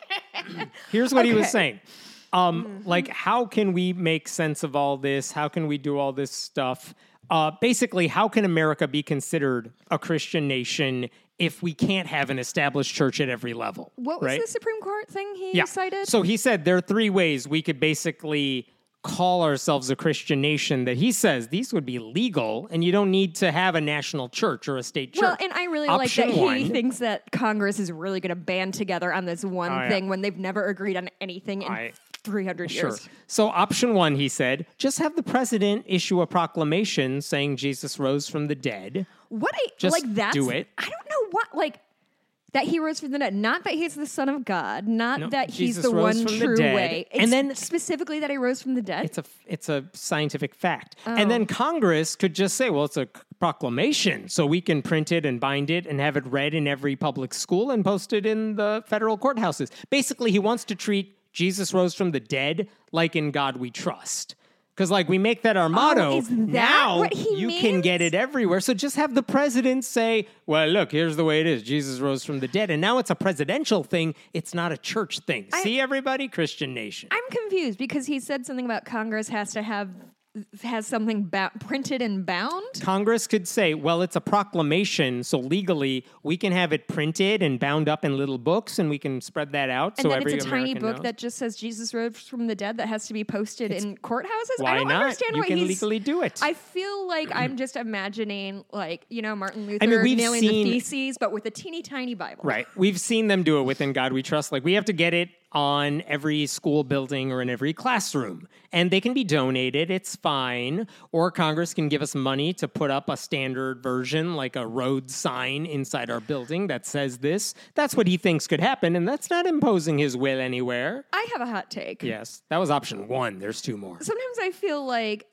here's what he was Okay. saying. Um, Mm-hmm. Like, how can we make sense of all this? How can we do all this stuff? Uh, basically, how can America be considered a Christian nation if we can't have an established church at every level? What was right? the Supreme Court thing he Yeah. cited? So he said there are three ways we could basically call ourselves a Christian nation that he says these would be legal and you don't need to have a national church or a state church. Well, and I really Option like that one, he thinks that Congress is really going to band together on this one Oh, yeah. thing when they've never agreed on anything in I- three hundred Sure. years. So option one, he said, just have the president issue a proclamation saying Jesus rose from the dead. What I Just like that's do it. I don't know what like that he rose from the dead. Not that he's the son of God. Not No, that he's Jesus the rose one from the true dead. way. And It's then- specifically that he rose from the dead. It's a it's a scientific fact. And Oh. then Congress could just say, well, it's a proclamation, so we can print it and bind it and have it read in every public school and posted in the federal courthouses. Basically, he wants to treat Jesus rose from the dead like In God We Trust. Because, like, we make that our motto. Oh, is that now what he you can get means? it everywhere. So just have the president say, well, look, here's the way it is. Jesus rose from the dead. And now it's a presidential thing. It's not a church thing. See, everybody? Christian nation. I'm confused because he said something about Congress has to have has something ba- printed and bound. Congress could say, well, it's a proclamation, so legally we can have it printed and bound up in little books and we can spread that out And so then every it's a tiny American book knows. that just says Jesus rose from the dead that has to be posted in courthouses. Why I don't not? understand You what can he's, legally do it. I feel like I'm just imagining, like, you know, Martin Luther I mean, we've nailing seen- the theses, but with a teeny tiny Bible. Right. We've seen them do it within God We Trust. Like, we have to get it on every school building or in every classroom. And they can be donated. It's fine. Or Congress can give us money to put up a standard version, like a road sign inside our building that says this. That's what he thinks could happen. And that's not imposing his will anywhere. I have a hot take. Yes. That was option one. There's two more. Sometimes I feel like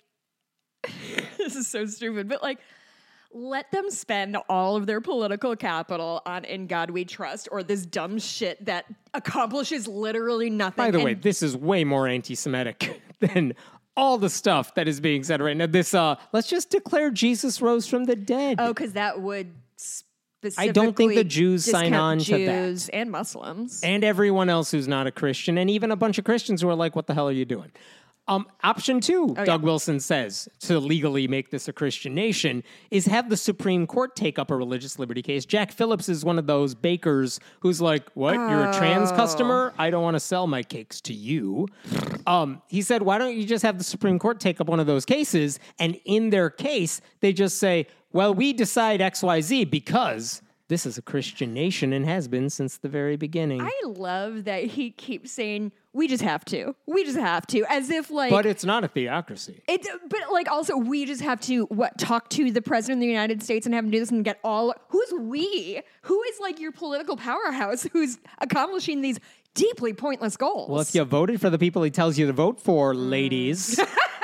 this is so stupid, but like, let them spend all of their political capital on In God We Trust or this dumb shit that accomplishes literally nothing. By the And way, this is way more anti-Semitic than all the stuff that is being said right now. This, uh, let's just declare Jesus rose from the dead. Oh, because that would specifically I don't think the Jews sign discount on to that. Jews and Muslims. And everyone else who's not a Christian, and even a bunch of Christians who are like, what the hell are you doing? Um, option two, Oh, Doug Wilson says, to legally make this a Christian nation, is have the Supreme Court take up a religious liberty case. Jack Phillips is one of those bakers who's like, what, you're a trans Oh. customer? I don't want to sell my cakes to you. Um, he said, why don't you just have the Supreme Court take up one of those cases? And in their case, they just say, well, we decide X Y Z because this is a Christian nation and has been since the very beginning. I love that he keeps saying, we just have to. We just have to. As if like But it's not a theocracy. It, but like also we just have to what talk to the president of the United States and have him do this and get all who's we? Who is like your political powerhouse who's accomplishing these deeply pointless goals? Well, if you voted for the people he tells you to vote for, ladies.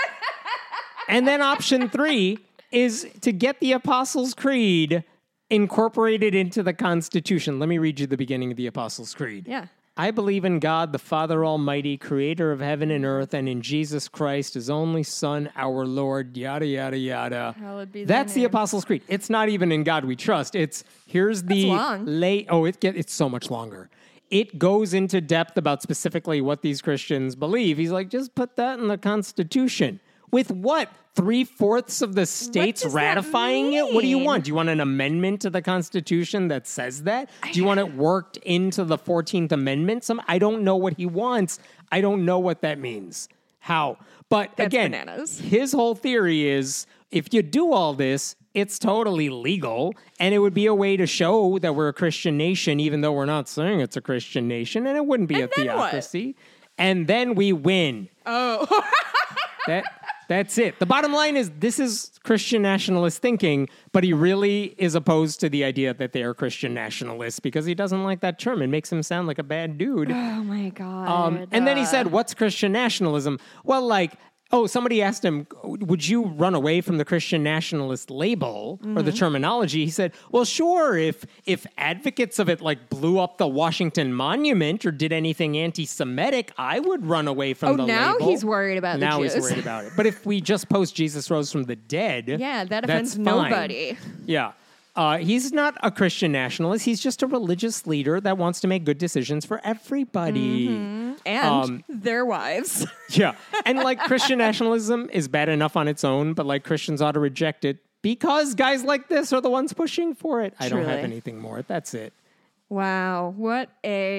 And then option three is to get the Apostles' Creed incorporated into the Constitution. Let me read you the beginning of the Apostles' Creed. Yeah. I believe in God, the Father Almighty, creator of heaven and earth, and in Jesus Christ, his only Son, our Lord, yada, yada, yada. Hallowed be thy That's the name. Apostles' Creed. It's not even in God we trust. It's, here's the long. lay. Oh, it get, it's so much longer. It goes into depth about specifically what these Christians believe. He's like, just put that in the Constitution. With what? Three-fourths of the states does that ratifying it? What do you mean? want? Do you want an amendment to the Constitution that says that? Do you want it worked into the fourteenth Amendment? Some I don't know what he wants. I don't know what that means. How? But That's again, bananas. his whole theory is if you do all this, it's totally legal, and it would be a way to show that we're a Christian nation, even though we're not saying it's a Christian nation, and it wouldn't be And a then what? theocracy. And then we win. Oh. That that's it. The bottom line is this is Christian nationalist thinking, but he really is opposed to the idea that they are Christian nationalists because he doesn't like that term. It makes him sound like a bad dude. Oh my god. Um, and then he said, what's Christian nationalism? Well, like, oh, somebody asked him, would you run away from the Christian nationalist label or the terminology? He said, well, sure, if if advocates of it like blew up the Washington Monument or did anything anti-Semitic, I would run away from Oh, the now label. he's worried about the Now he's Jews. worried about it. But if we just post Jesus rose from the dead, Yeah, that that's offends fine. nobody. Yeah. Uh, he's not a Christian nationalist. He's just a religious leader that wants to make good decisions for everybody. Mm-hmm. And Um, their wives. Yeah. And like Christian nationalism is bad enough on its own, but like Christians ought to reject it because guys like this are the ones pushing for it. I don't have Truly. anything more. That's it. Wow, what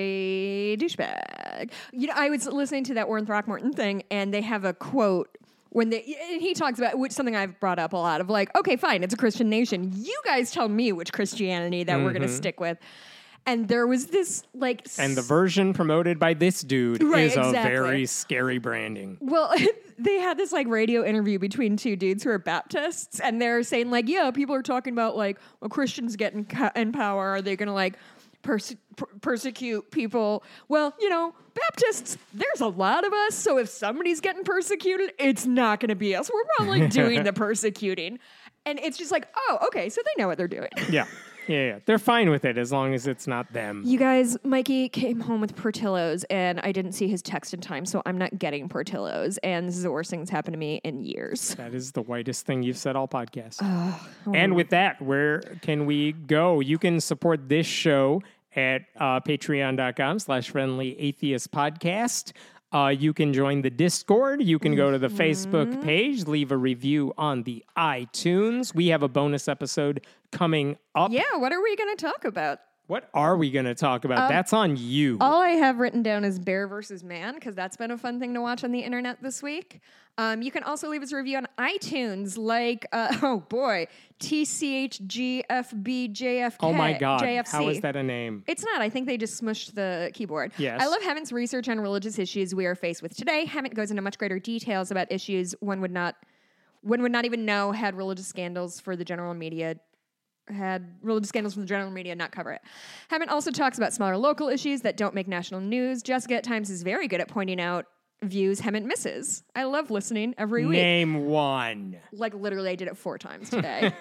a douchebag. You know, I was listening to that Warren Throckmorton thing, and they have a quote when they, and he talks about, which something I've brought up a lot, of like, okay, fine, it's a Christian nation. You guys tell me which Christianity that mm-hmm. we're going to stick with. And there was this, like... And the version promoted by this dude right, is exactly. a very scary branding. Well, they had this, like, radio interview between two dudes who are Baptists, and they're saying, like, yeah, people are talking about, like, well, Christians get in, ca- in power. Are they going to, like... Perse- per- persecute people. Well, you know, Baptists, there's a lot of us, so if somebody's getting persecuted, it's not going to be us. We're probably doing the persecuting. And it's just like, oh, okay, so they know what they're doing. Yeah. Yeah, yeah. They're fine with it as long as it's not them. You guys, Mikey came home with Portillo's, and I didn't see his text in time, so I'm not getting Portillo's. And this is the worst thing that's happened to me in years. That is the whitest thing you've said all podcast. Uh, and with that, where can we go? You can support this show at uh, patreon.com slash friendly atheist podcast. Uh, you can join the Discord. You can go to the mm-hmm. Facebook page, leave a review on the iTunes. We have a bonus episode coming up. Yeah, what are we going to talk about? What are we going to talk about? Um, that's on you. All I have written down is Bear versus Man, because that's been a fun thing to watch on the internet this week. Um, you can also leave us a review on iTunes, like, uh, oh boy, T C H G F B J F K. Oh my God. J F C. How is that a name? It's not. I think they just smushed the keyboard. Yes. I love Heaven's research on religious issues we are faced with today. Heaven goes into much greater details about issues one would not, one would not even know had religious scandals for the general media had religious scandals from the general media not cover it. Heaven also talks about smaller local issues that don't make national news. Jessica at times is very good at pointing out views Hemet misses. I love listening every week. Name one. Like literally I did it four times today.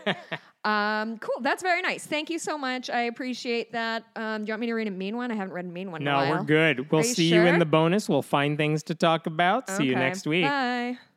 um, cool. That's very nice. Thank you so much. I appreciate that. Um, do you want me to read a mean one? I haven't read a mean one in no, a while. No, we're good. We'll Are you see sure? you in the bonus. We'll find things to talk about. Okay. See you next week. Bye.